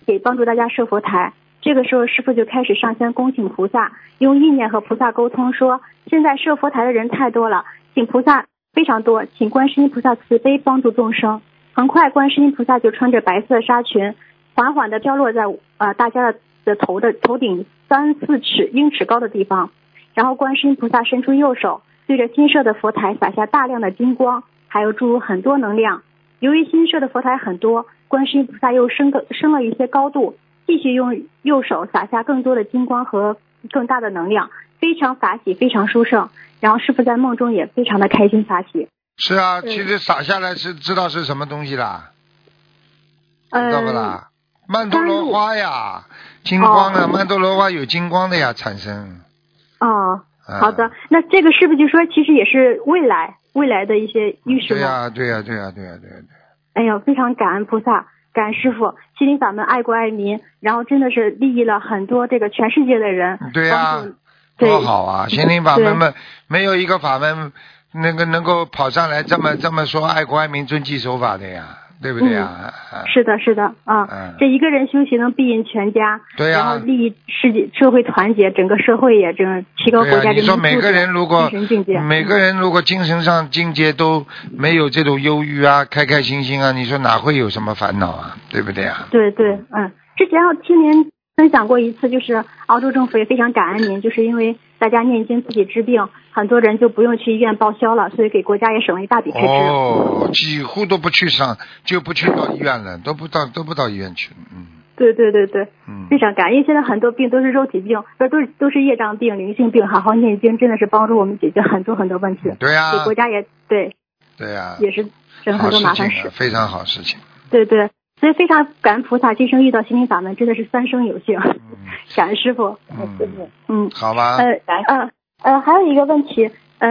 给帮助大家设佛台。这个时候师父就开始上香恭请菩萨，用意念和菩萨沟通说，现在设佛台的人太多了，请菩萨非常多，请观世音菩萨慈悲帮助众生。很快观世音菩萨就穿着白色纱裙，缓缓地飘落在大家的头顶3-4英尺高的地方。然后观世音菩萨伸出右手，对着新设的佛台洒下大量的金光，还有注入很多能量。由于新设的佛台很多，观世音菩萨又升了一些高度，继续用右手洒下更多的金光和更大的能量，非常法喜，非常殊胜。然后师父在梦中也非常的开心法喜。 是啊，其实洒下来是知道是什么东西啦，知道不啦？曼陀罗花呀，金光啊，曼陀罗花有金光的呀，产生。 好的，那这个是不是就说其实也是未来的一些预示吗？ 对呀。 哎呀，非常感恩菩萨，感恩师父，心灵法门爱国爱民，然后真的是利益了很多这个全世界的人。 对呀，多好啊！心灵法门没有一个法门能够跑上来这么说爱国爱民遵纪守法的呀。对不对呀？ 是的啊，这一个人修行能庇荫全家， 对呀， 然后利益社会团结，整个社会也提高国家人民素质。 你说每个人如果精神上境界都没有这种忧郁啊，开开心心啊，你说哪会有什么烦恼啊？对不对啊？ 对，之前我听您分享过一次，就是澳洲政府也非常感恩您，就是因为大家念经自己治病，很多人就不用去医院报销了，所以给国家也省了一大笔开支。 几乎都不去就不去到医院了，都不到医院去。 对，非常感恩，因为现在很多病都是肉体病，都是业障病、灵性病，好好念经真的是帮助我们解决很多很多问题。 对呀， 给国家也对呀，也是省很多麻烦事， 非常好事情。 对，所以非常感恩菩萨，今生遇到心灵法门真的是3生有幸。感恩师父，师父， 好吧。 还有一个问题，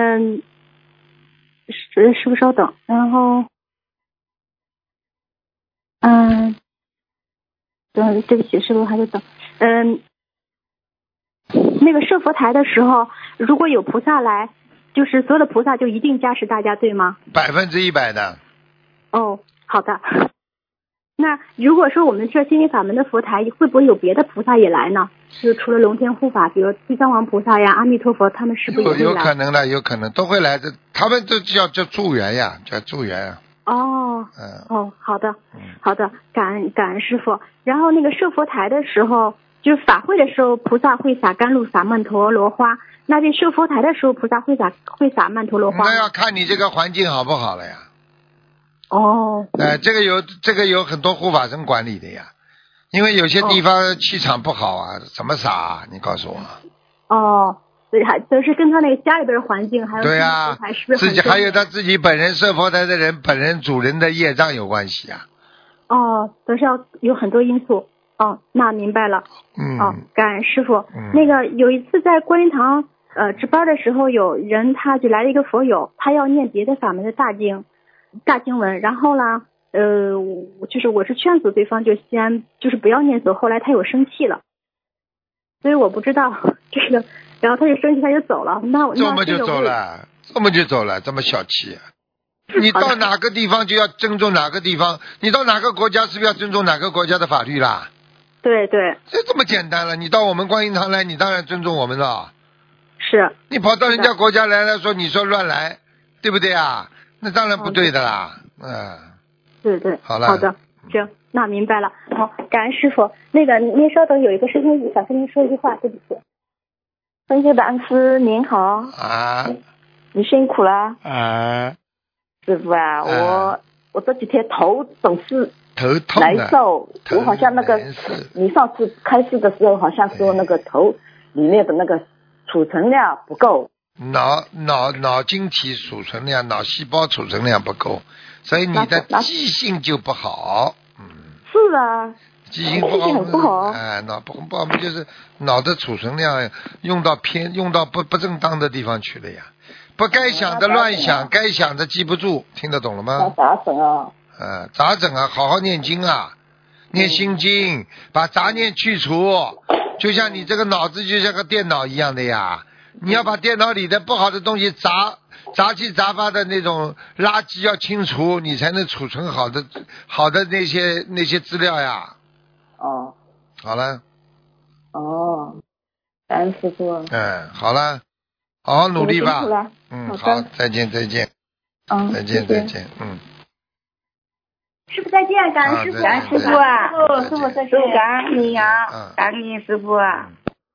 师父稍等，然后，对不起，师父还在等，那个设佛台的时候，如果有菩萨来，就是所有的菩萨就一定加持大家，对吗 ？100%的。 好的。那如果说我们设心灵法门的佛台，会不会有别的菩萨也来呢？就除了龙天护法，比如地藏王菩萨呀、阿弥陀佛，他们是不是也会来？ 有可能的，有可能都会来的。他们这叫助缘呀，叫助缘呀。 好的，感恩师父。然后那个设佛台的时候，就是法会的时候，菩萨会撒甘露、撒曼陀罗花。那这设佛台的时候，菩萨会撒曼陀罗花？ 那要看你这个环境好不好了呀。这个有很多护法神管理的呀，因为有些地方气场不好啊，怎么撒？你告诉我。 所以还都是跟他那个家里边的环境，还有对呀，自己还有他自己本人设佛台的人本人主人的业障有关系啊。 都是要有很多因素。那明白了。感恩师父。那个有一次在观音堂值班的时候，有人他就来了一个佛友，他要念别的法门的大经文，然后呢，我是劝阻对方就先就是不要念诵，后来他有生气了，所以我不知道这个，然后他就生气他就走了。 这么就走了，这么小气。你到哪个地方就要尊重哪个地方，你到哪个国家是不是要尊重哪个国家的法律啦？ 对， 这么简单了。你到我们观音堂来，你当然尊重我们了。 是。 你跑到人家国家来了，说你说乱来，对不对啊？那当然不对的啦。 对， 好了。 好的，行，那明白了。好，感恩师傅。那个您稍等，有一个师兄想跟您说一句话，对不起。尊敬的恩师您好。你辛苦了。师傅啊，我这几天头总是头痛难受，我好像那个你上次开示的时候好像说那个头里面的那个储存量不够， 脑晶体储存量、脑细胞储存量不够，所以你的记性就不好。 是啊， 记性不好。脑不好就是脑的储存量用到不正当的地方去了呀，不该想的乱想，该想的记不住，听得懂了吗？ 杂整啊。 杂整啊，好好念经啊，念心经，把杂念去除，就像你这个脑子就像个电脑一样的呀，你要把电脑里的不好的东西杂七杂八的那种垃圾要清除，你才能储存好的那些资料呀。 好了。 哦，感恩师傅。 好了，好好努力吧。 辛苦了。 好，再见。再见。 师傅再见，感恩师傅。 感恩师傅啊，师傅再见。感恩你呀，感恩你师傅啊。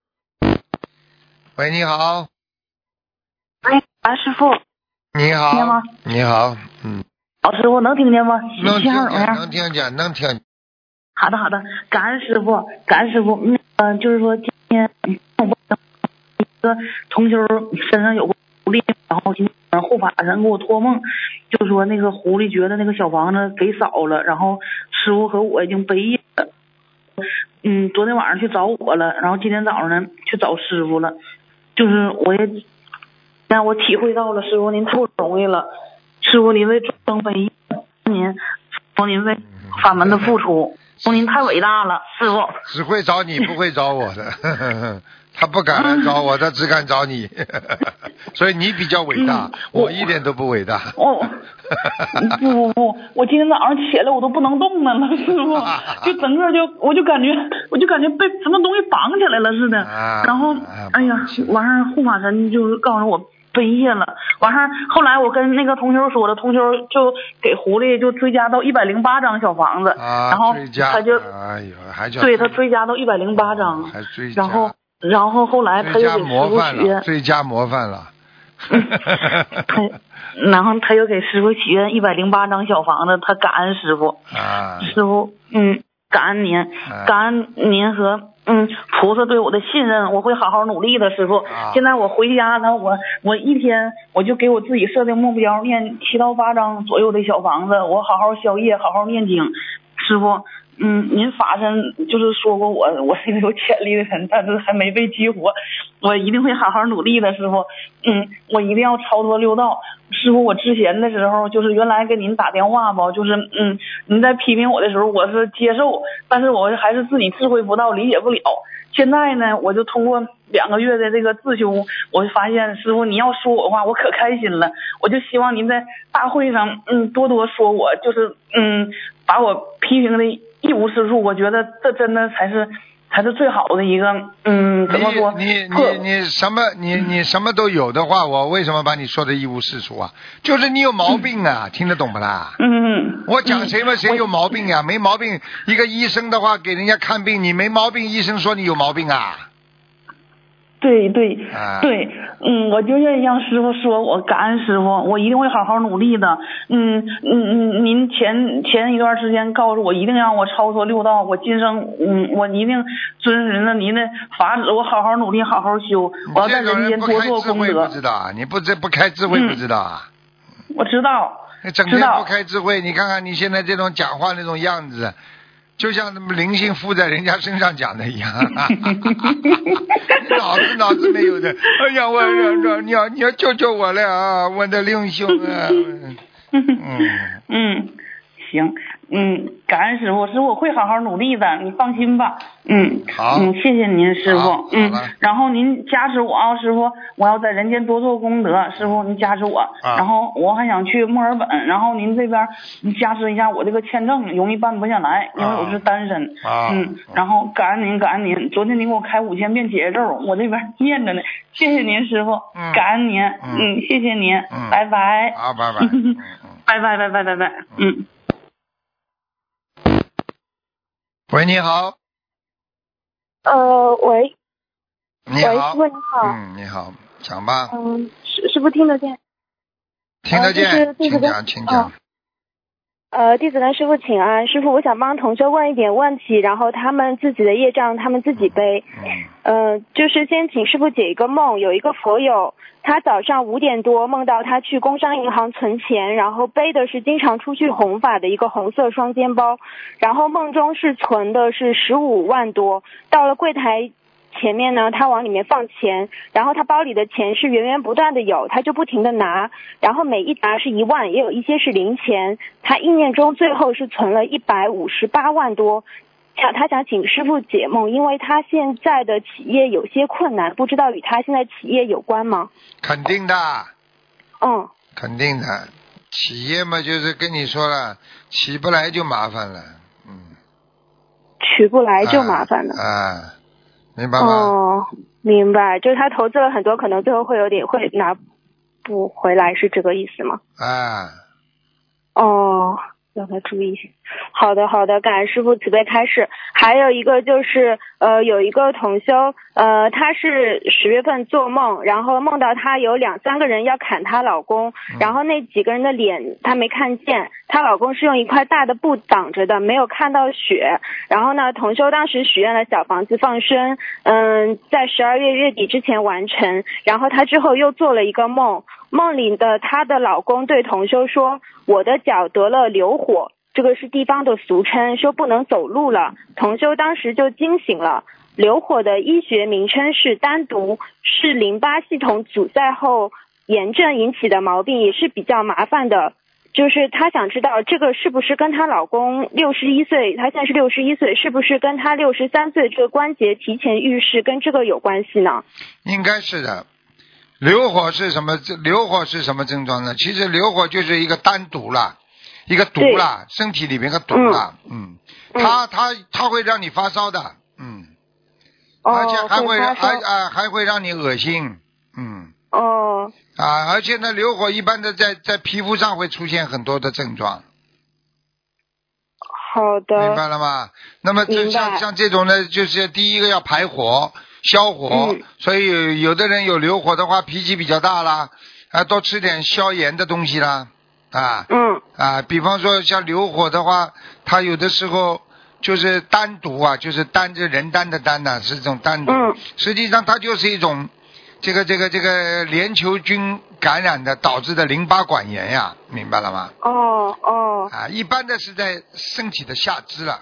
喂，你好。 喂，师傅。 你好。 听见吗？ 你好， 老师傅能听见吗？ 能听见。 好的，感恩师傅。就是说今天一个同修身上有个狐狸，然后今天晚上护法神给我托梦，就说那个狐狸觉得那个小房子给少了，然后师傅和我已经背业了。昨天晚上去找我了，然后今天早上呢去找师傅了，就是我也让我体会到了师傅您太不容易了，师傅您为众生背业，您为法门的付出，您太伟大了，师傅。 只会找你，不会找我的。他不敢来找我，他只敢找你。所以你比较伟大，我一点都不伟大。 不，我今天早上起来我都不能动弹了，师傅，就整个我就感觉被什么东西绑起来了似的。然后哎呀，完事护法神就告诉我背业了。完事后来我跟那个同修说了，同修就给狐狸就追加到108张小房子，然后他就对他追加到108张， 还追加， 然后后来他就给师傅许愿， 追加模范了。 然后他又给师傅许愿108张小房子，他感恩师傅。师傅，感恩您和菩萨对我的信任，我会好好努力的，师傅。现在我回家呢，我一天我就给我自己设定目标，念7到8张左右的小房子，我好好宵夜，好好念经，师傅。您法身就是说过我是一个有潜力的人，但是还没被激活，我一定会好好努力的，师傅。我一定要超脱六道。师傅，我之前的时候就是原来给您打电话吧，就是您在批评我的时候我是接受，但是我还是自己智慧不到，理解不了。现在呢，我就通过2个月的这个自修，我就发现师傅你要说我的话，我可开心了。我就希望您在大会上多多说我，就是把我批评的一无是处。我觉得这真的才是最好的一个怎么说？ 你什么都有的话，我为什么把你说的一无是处啊？就是你有毛病啊，听得懂不啦？我讲谁有毛病呀？没毛病。一个医生的话给人家看病，你没毛病，医生说你有毛病啊。 对，我就愿意让师傅说我感恩师傅，我一定会好好努力的。您前一段时间告诉我一定让我超脱六道，我今生我一定遵循着您的法旨，我好好努力，好好修，我要在人间多做功德。 不知道啊，你不开智慧不知道啊？ 我知道。 整天不开智慧，你看看你现在这种讲话那种样子。就像什么灵性附在人家身上讲的一样，脑子没有的。哎呀，你要救救我了啊！我的灵兄啊！ 行，感恩师傅，我会好好努力的，你放心吧。 好， 谢谢您师傅。然后您加持我啊，师傅，我要在人间多做功德，师傅您加持我。然后我还想去墨尔本，然后您这边加持一下我这个签证，容易办不下来，因为我是单身。然后感恩您，昨天您给我开5000遍解咒，我这边念着呢，谢谢您师傅，感恩您，谢谢您，拜拜。 好，拜拜。 拜。 喂，你好。 喂。 你好。 喂，师傅你好。 你好，讲吧。 师傅听得见？ 听得见，请讲。 弟子跟师傅请安。师傅，我想帮同学问一点问题，然后他们自己的业障他们自己背。就是先请师傅解一个梦，有一个佛友，他早上5点多梦到他去工商银行存钱，然后背的是经常出去弘法的一个红色双肩包，然后梦中是存的是15万多，到了柜台前面呢，他往里面放钱，然后他包里的钱是源源不断的有，他就不停的拿，然后每一沓是1万，也有一些是零钱，他意念中最后是存了158万多。他想请师父解梦，因为他现在的企业有些困难，不知道与他现在企业有关吗？ 肯定的。肯定的，企业嘛，就是跟你说了，起不来就麻烦了。 取不来就麻烦了。 明白吗？ 哦，明白，就是他投资了很多，可能最后会拿不回来，是这个意思吗？哦，让他注意。好的，感恩师父慈悲开示。还有一个就是有一个同修，她是10月份做梦，然后梦到她有2-3个人要砍她老公，然后那几个人的脸她没看见，她老公是用一块大的布挡着的，没有看到血。然后呢，同修当时许愿了小房子放生，在12月月底之前完成。然后她之后又做了一个梦，梦里的她的老公对同修说，我的脚得了瘤火，这个是地方的俗称，说不能走路了。同修当时就惊醒了。瘤火的医学名称是单独，是淋巴系统阻塞后炎症引起的毛病，也是比较麻烦的。就是她想知道这个是不是跟她老公61岁，她现在是61岁，是不是跟她63岁这个关节提前预示跟这个有关系呢？ 应该是的。瘤火是什么？瘤火是什么症状呢？其实瘤火就是一个单毒了，一个毒了，身体里面个毒了。它会让你发烧的。而且还会让你恶心。而且呢，瘤火一般的在皮肤上会出现很多的症状。 好的， 明白了吗？那么像这种呢，就是第一个要排火消火，所以有的人有瘤火的话，脾气比较大啦，多吃点消炎的东西啦，比方说像瘤火的话，它有的时候就是丹毒啊，就是丹这人丹的丹呐，是这种丹毒，实际上它就是一种这个链球菌感染的导致的淋巴管炎呀，明白了吗？一般的是在身体的下肢了。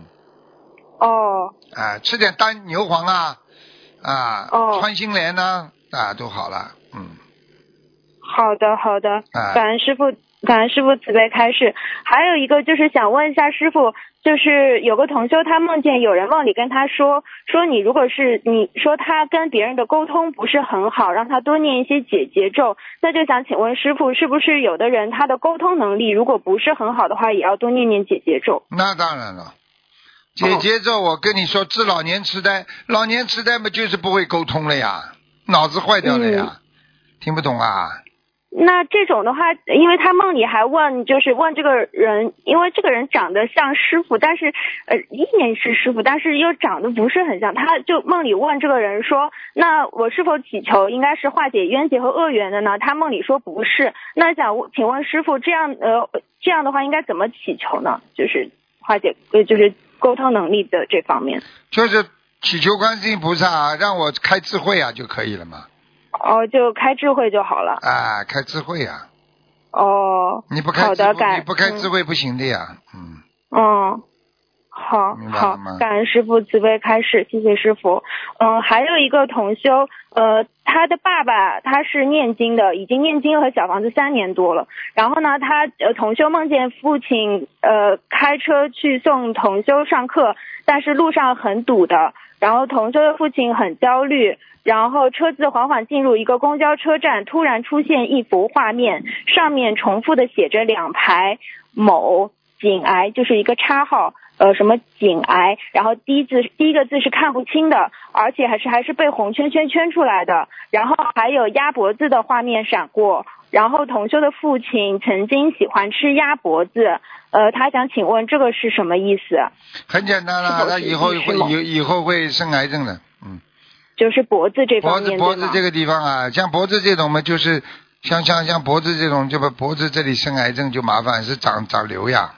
吃点丹牛黄穿心莲呢都好了。 好的，感恩师父慈悲开示。还有一个就是想问一下师父，就是有个同修他梦见有人梦里跟他说你如果是你说他跟别人的沟通不是很好，让他多念一些解结咒，那就想请问师父，是不是有的人他的沟通能力如果不是很好的话，也要多念念解结咒？ 那当然了，解结咒我跟你说治老年痴呆，老年痴呆嘛就是不会沟通了呀，脑子坏掉了呀，听不懂啊？ 那这种的话，因为他梦里还问这个人，因为这个人长得像师傅，但是意念是师傅，但是又长得不是很像，他就梦里问这个人说，那我是否祈求应该是化解冤结和恶缘的呢？他梦里说不是，那想请问师傅，这样的话应该怎么祈求呢？就是化解就是沟通能力的这方面， 就是祈求观世音菩萨让我开智慧就可以了嘛。 就开智慧就好了。 开智慧啊。你不开智慧不行的呀。 好，感恩师父慈悲开示，谢谢师父。还有一个同修，他的爸爸他是念经的，已经念经和小房子3年多了。然后呢，他同修梦见父亲开车去送同修上课，但是路上很堵的，然后同修的父亲很焦虑。然后车子缓缓进入一个公交车站，突然出现一幅画面，上面重复的写着2排某颈癌，就是一个叉号，什么颈癌，然后第一个字是看不清的，而且还是被红圈圈出来的，然后还有鸭脖子的画面闪过。然后同修的父亲曾经喜欢吃鸭脖子，他想请问这个是什么意思？ 很简单了，他以后会生癌症的。 就是脖子这方面， 脖子这个地方像脖子这种嘛，就是像脖子这种，就把脖子这里生癌症就麻烦，是长瘤呀。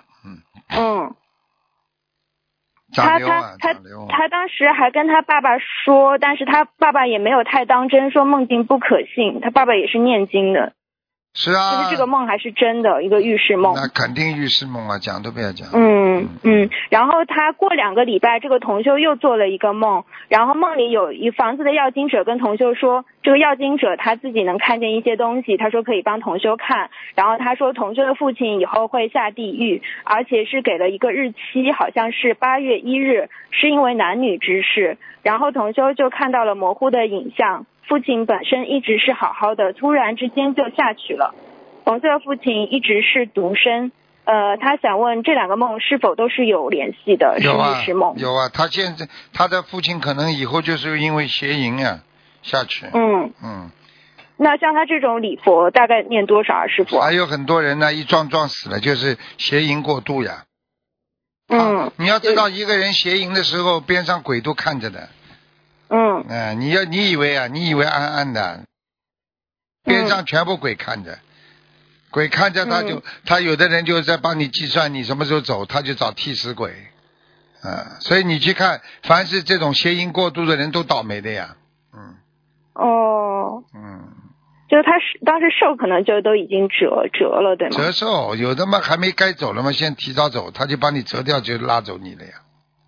长瘤长瘤。 他当时还跟他爸爸说，但是他爸爸也没有太当真，说梦境不可信。他爸爸也是念经的。 是啊， 就是这个梦还是真的，一个预示梦。 那肯定预示梦讲都不要讲。 然后他过2个礼拜，这个同修又做了一个梦，然后梦里有一房子的要经者跟同修说，这个要经者他自己能看见一些东西，他说可以帮同修看，然后他说同修的父亲以后会下地狱，而且是给了一个日期，好像是8月1日，是因为男女之事。然后同修就看到了模糊的影像，父亲本身一直是好好的，突然之间就下去了。同修的父亲一直是独身， 他想问这2个梦是否都是有联系的？ 有啊， 是梦。 有啊，他现在他的父亲可能以后就是因为邪淫啊下去。 那像他这种礼佛大概念多少啊，师傅？ 还有很多人呢，一撞死了，就是邪淫过度呀。你要知道，一个人邪淫的时候，边上鬼都看着的。你以为暗暗的，边上全部鬼看着，鬼看着他有的人就在帮你计算你什么时候走，他就找替死鬼。所以你去看，凡是这种邪淫过度的人都倒霉的呀。 就是他当时寿可能就都已经折了，对吗？ 折寿，有的嘛还没该走了嘛，先提早走，他就把你折掉，就拉走你了呀。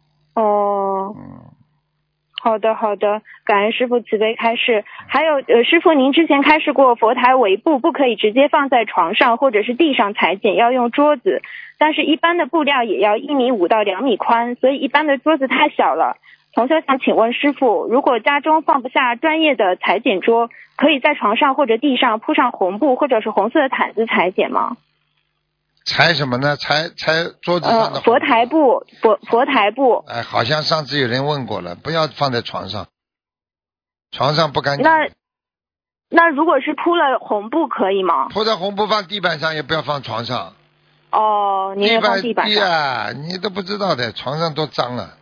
好的，感恩师父慈悲开示。还有师父您之前开示过，佛台围布不可以直接放在床上或者是地上裁剪，要用桌子，但是一般的布料也要1.5米到2米宽，所以一般的桌子太小了。同学想请问师父，如果家中放不下专业的裁剪桌，可以在床上或者地上铺上红布或者是红色的毯子裁剪吗？ 裁什么呢？裁桌子上的佛台布。 好像上次有人问过了，不要放在床上，床上不干净。 那如果是铺了红布可以吗？ 铺的红布放地板上，也不要放床上。 你也放地板上？ 你都不知道的，床上多脏啊。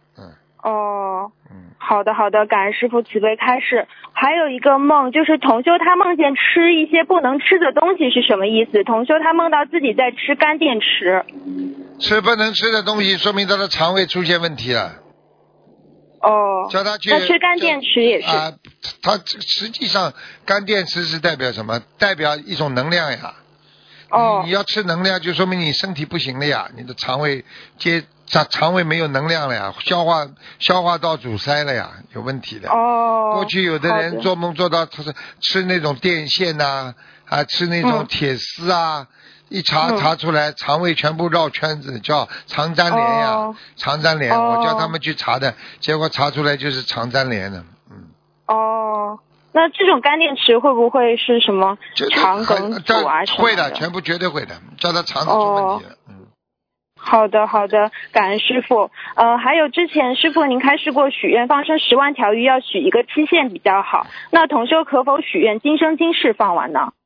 好的，感恩师父慈悲开示。还有一个梦，就是同修他梦见吃一些不能吃的东西是什么意思？同修他梦到自己在吃干电池。 吃不能吃的东西，说明他的肠胃出现问题了。叫他去。 那吃干电池也是。 他实际上干电池是代表什么？代表一种能量呀。你要吃能量，就说明你身体不行了呀，你的肠胃没有能量了呀，消化道阻塞了呀，有问题的。过去有的人做梦做到他是吃那种电线呐，吃那种铁丝啊，一查出来，肠胃全部绕圈子，叫肠粘连呀，肠粘连。我叫他们去查的，结果查出来就是肠粘连的。 那这种干电池会不会是什么肠梗阻啊什么的？ 会的，全部绝对会的，叫他肠子出问题了。 好的，感恩师父。还有之前师父您开示过许愿放生10万条鱼要许一个期限比较好，那同修可否许愿今生今世放完呢？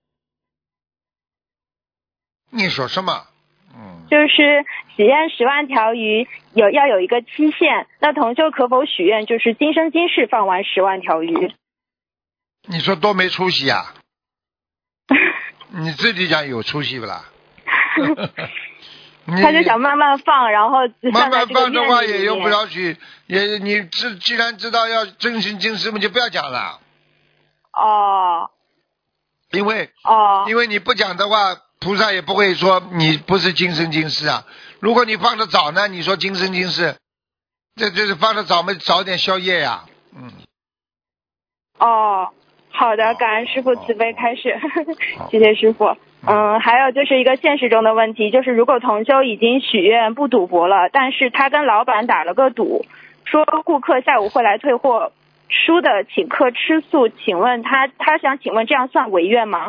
你说什么？ 就是许愿10万条鱼要有一个期限，那同修可否许愿就是今生今世放完10万条鱼？ 你说多没出息啊？你自己讲有出息不啦？ 他就想慢慢放，然后慢慢放的话也用不了许，你既然知道要真心今世，就不要讲了。因为你不讲的话，菩萨也不会说你不是今生今世啊。如果你放得早呢，你说今生今世，这就是放得早嘛，早点消业呀。 好的，感恩师父慈悲开示，谢谢师父。还有就是一个现实中的问题，就是如果同修已经许愿不赌博了，但是他跟老板打了个赌，说顾客下午会来退货，输的请客吃素，请问他想请问这样算违愿吗？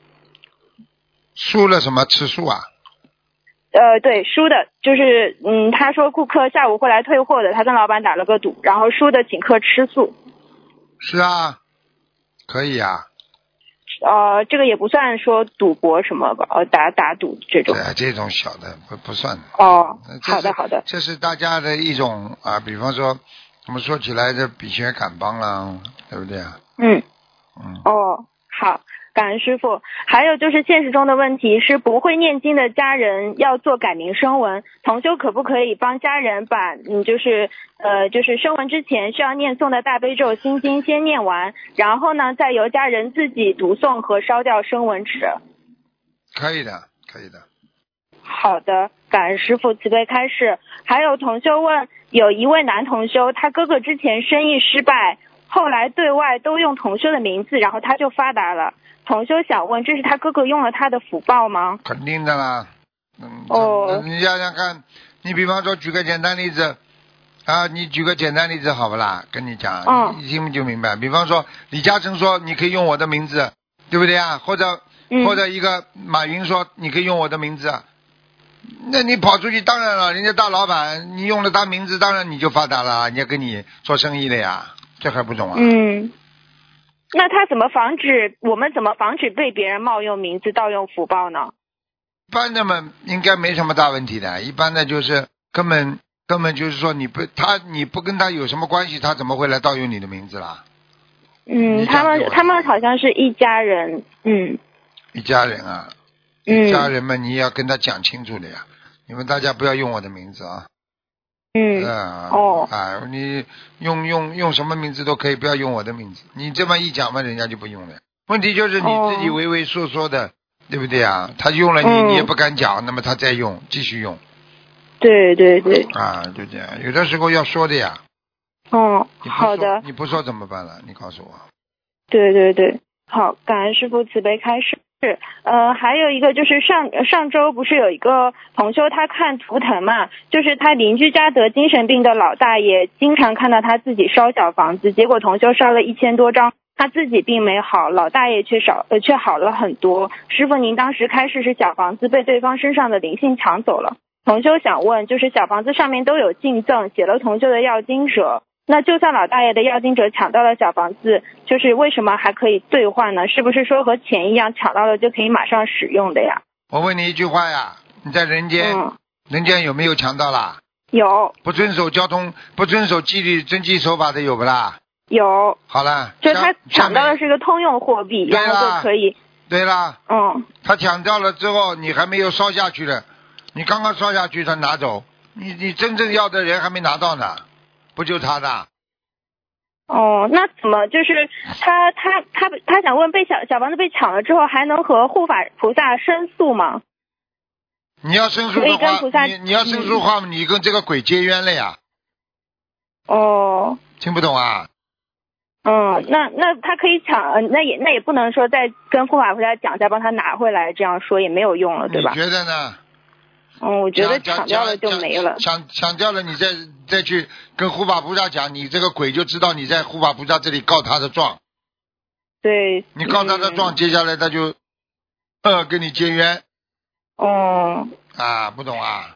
输了什么吃素啊？ 对，输的就是他说顾客下午会来退货的，他跟老板打了个赌，然后输的请客吃素。 是啊，可以啊。 这个也不算说赌博什么吧，打赌这种。 对，这种小的不算的。 好的。 这是大家的一种比方说我们说起来的比学赶帮啦，对不对啊？ 好，感恩师父。还有就是现实中的问题是，不会念经的家人要做改名声文，同修可不可以帮家人把就是声文之前需要念诵的大悲咒心经先念完，然后呢再由家人自己读诵和烧掉声文纸？ 可以的。 好的，感恩师父慈悲开示。还有同修问，有一位男同修，他哥哥之前生意失败，后来对外都用同修的名字，然后他就发达了。同修想问，这是他哥哥用了他的福报吗？ 肯定的啦。你想想看，你比方说举个简单例子你举个简单例子好不啦？跟你讲，你听就明白。比方说李嘉诚说你可以用我的名字，对不对啊？或者一个马云说你可以用我的名字， 那你跑出去，当然了，人家大老板，你用了他名字，当然你就发达了，人家跟你做生意了呀，这还不懂啊？ 那他我们怎么防止被别人冒用名字盗用福报呢？ 一般的嘛，应该没什么大问题的。一般的就是根本就是说你不跟他有什么关系，他怎么会来盗用你的名字啦？ 他们好像是一家人。 一家人啊。一家人们，你也要跟他讲清楚的呀。你们大家不要用我的名字啊。你用什么名字都可以，不要用我的名字。你这么一讲嘛，人家就不用了。问题就是你自己畏畏缩缩的，对不对啊？他用了你也不敢讲，那么他再用，继续用。 对。 就这样，有的时候要说的呀。 好的。 你不说怎么办了？你告诉我。 对，好，感恩师父慈悲开示。还有一个就是上周不是有一个同修他看图腾嘛，就是他邻居家得精神病的老大爷经常看到他自己烧小房子，结果同修烧了1000多张，他自己并没好，老大爷却好了很多。师父您当时开示是小房子被对方身上的灵性抢走了，同修想问，就是小房子上面都有敬赠，写了同修的要经者，那就算老大爷的要经者抢到了小房子，就是为什么还可以兑换呢？是不是说和钱一样，抢到了就可以马上使用的呀？ 我问你一句话呀，你在人间，人间有没有抢到啦？ 有。 不遵守交通，不遵守纪律遵纪守法的有不啦？ 有。 好了。 就他抢到的是个通用货币，然后就可以。 对啦。他抢到了之后，你还没有烧下去的，你刚刚烧下去，他拿走，你真正要的人还没拿到呢。不就他的？ 那怎么就是他想问，小房子被抢了之后，还能和护法菩萨申诉吗？ 你要申诉的话，你要申诉的话，你跟这个鬼结冤了呀。听不懂啊？ 那他可以抢，那也不能说再跟护法菩萨讲，再帮他拿回来，这样说也没有用了，对吧？ 你觉得呢？ 我觉得抢掉了就没了。 抢掉了，你再去跟护法菩萨讲，你这个鬼就知道你在护法菩萨这里告他的状。 对。 你告他的状，接下来他就跟你结冤。不懂啊？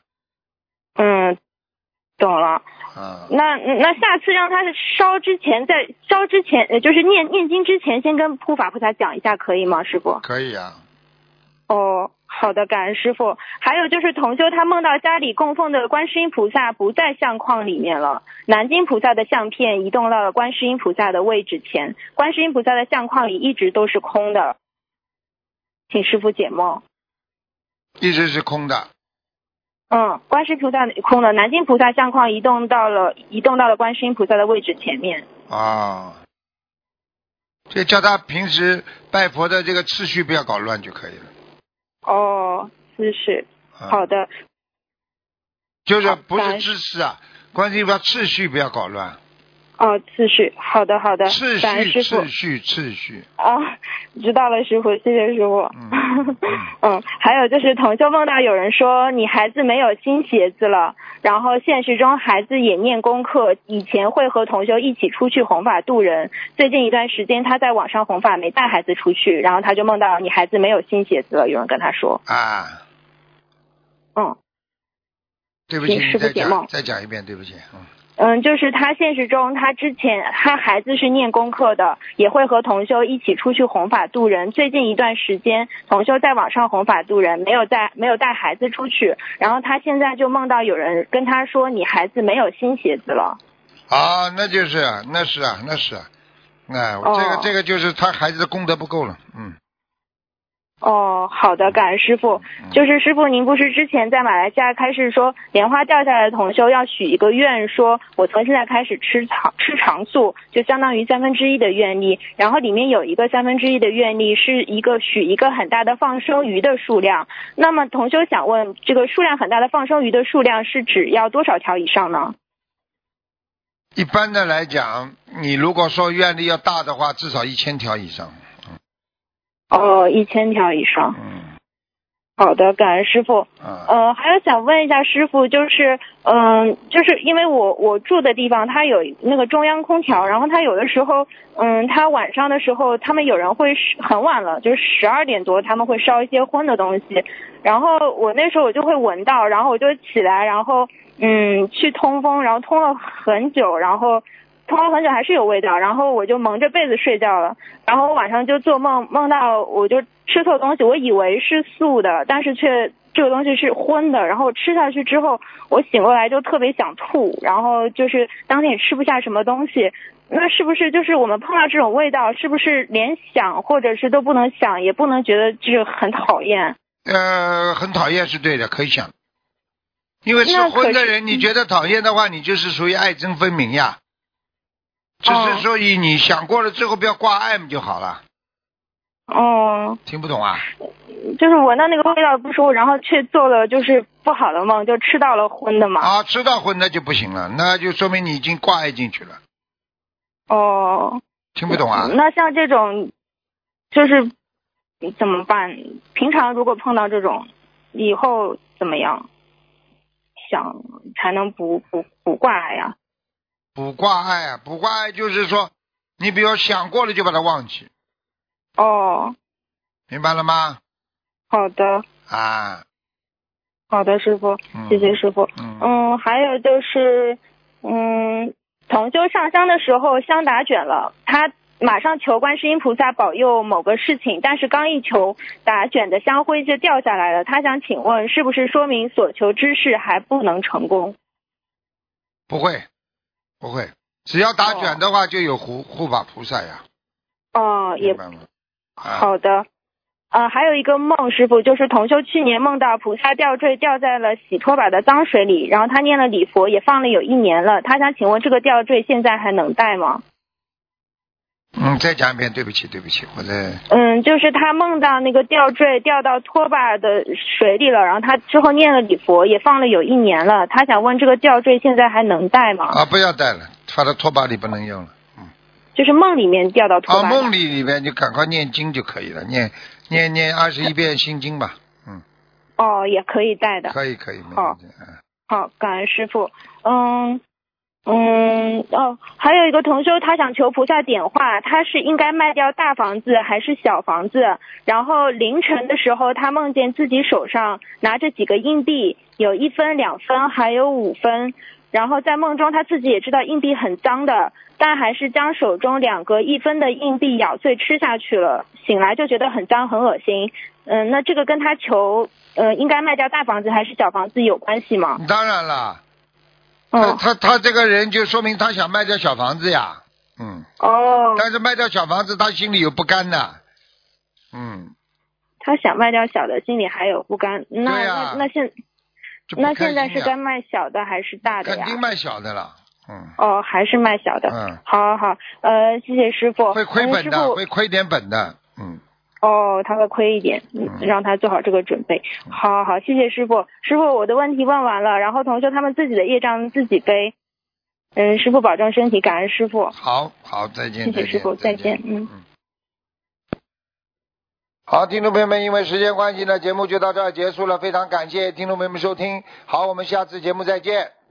懂了。那下次让他烧之前，就是念经之前，先跟护法菩萨讲一下，可以吗，师父？ 可以啊。 好的，感恩师父。还有就是同修他梦到家里供奉的观世音菩萨不在相框里面了，南京菩萨的相片移动到了观世音菩萨的位置前，观世音菩萨的相框里一直都是空的，请师父解梦。 一直是空的。 观世音菩萨空的，南京菩萨相框移动到了观世音菩萨的位置前面。 这叫他平时拜佛的这个次序不要搞乱就可以了。 姿势。好的。 就是不是姿势啊，观世音菩萨次序不要搞乱。 次序。好的。 次序。 知道了，师父，谢谢师父。还有就是同修梦到有人说你孩子没有新鞋子了，然后现实中孩子也念功课，以前会和同修一起出去弘法度人，最近一段时间他在网上弘法没带孩子出去，然后他就梦到你孩子没有新鞋子了，有人跟他说。 对不起，你再讲一遍，对不起。 就是他现实中他孩子是念功课的，也会和同修一起出去弘法度人，最近一段时间同修在网上弘法度人，没有带孩子出去，然后他现在就梦到有人跟他说你孩子没有新鞋子了。 那是这个就是他孩子的功德不够了。 好的，感恩师父。就是师父您不是之前在马来西亚开示说莲花掉下来的同修要许一个愿，说我从现在开始吃长素，就相当于1/3的愿力，然后里面有一个1/3的愿力是许一个很大的放生鱼的数量，那么同修想问，这个数量很大的放生鱼的数量是指要多少条以上呢？ 一般的来讲，你如果说愿力要大的话，至少1000条以上。 1000条以上。 好的，感恩师傅。还有想问一下师傅，就是因为我住的地方它有那个中央空调，然后它有的时候，它晚上的时候，他们有人会很晚了，就是12点多，他们会烧一些荤的东西，然后我那时候我就会闻到，然后我就起来，然后去通风，然后通了很久，然后通了很久还是有味道，然后我就蒙着被子睡觉了，然后晚上就做梦，梦到我就吃错东西，我以为是素的，但是却这个东西是荤的，然后吃下去之后，我醒过来就特别想吐，然后就是当天也吃不下什么东西。那是不是就是我们碰到这种味道，是不是连想或者是都不能想，也不能觉得这很讨厌？ 很讨厌是对的，可以想。因为吃荤的人，你觉得讨厌的话，你就是属于爱憎分明呀。只是所以你想过了之后不要挂碍就好了。听不懂啊？ 就是闻到那个味道不舒服，然后却做了就是不好的梦，就吃到了荤的嘛。 吃到荤的就不行了，那就说明你已经挂碍进去了。听不懂啊？ 那像这种就是怎么办？平常如果碰到这种，以后怎么样想才能不挂碍呀？ 不挂碍啊，不挂碍就是说，你比如想过了就把它忘记。明白了吗？ 好的。好的，师傅，谢谢师傅。还有就是，同修上香的时候香打卷了，他马上求观世音菩萨保佑某个事情，但是刚一求，打卷的香灰就掉下来了。他想请问，是不是说明所求之事还不能成功？ 不会，只要打卷的话，就有护法菩萨呀。 也好的。还有一个梦，师傅，就是同修去年梦到菩萨吊坠掉在了洗拖把的脏水里，然后他念了礼佛，也放了有1年了。他想请问，这个吊坠现在还能戴吗？ 再讲一遍，对不起，我在。 就是他梦到那个吊坠掉到拖把的水里了，然后他之后念了礼佛，也放了有1年了。他想问，这个吊坠现在还能戴吗？ 不要戴了，放到拖把里不能用了。 就是梦里面掉到拖把。 梦里面就赶快念经就可以了，念21遍心经吧。 也可以带的。 可以，没问题。 好，感恩师父。还有一个同修，他想求菩萨点化，他是应该卖掉大房子还是小房子？然后凌晨的时候，他梦见自己手上拿着几个硬币，有1分、2分，还有5分。然后在梦中，他自己也知道硬币很脏的，但还是将手中2个1分的硬币咬碎吃下去了。醒来就觉得很脏很恶心。那这个跟他求应该卖掉大房子还是小房子有关系吗？ 当然了。他这个人就说明他想卖掉小房子呀。但是卖掉小房子他心里有不甘的。 他想卖掉小的，心里还有不甘。那现在是该卖小的还是大的呀？ 肯定卖小的了。 还是卖小的。好，谢谢师傅。 会亏本的，会亏点本的。 他会亏一点，让他做好这个准备。好，谢谢师傅。师傅，我的问题问完了，然后同学他们自己的业障自己背。师傅保重身体，感恩师傅。 好，再见。 谢谢师傅，再见。 好，听众朋友们，因为时间关系呢，节目就到这儿结束了。非常感谢听众朋友们收听，好，我们下次节目再见。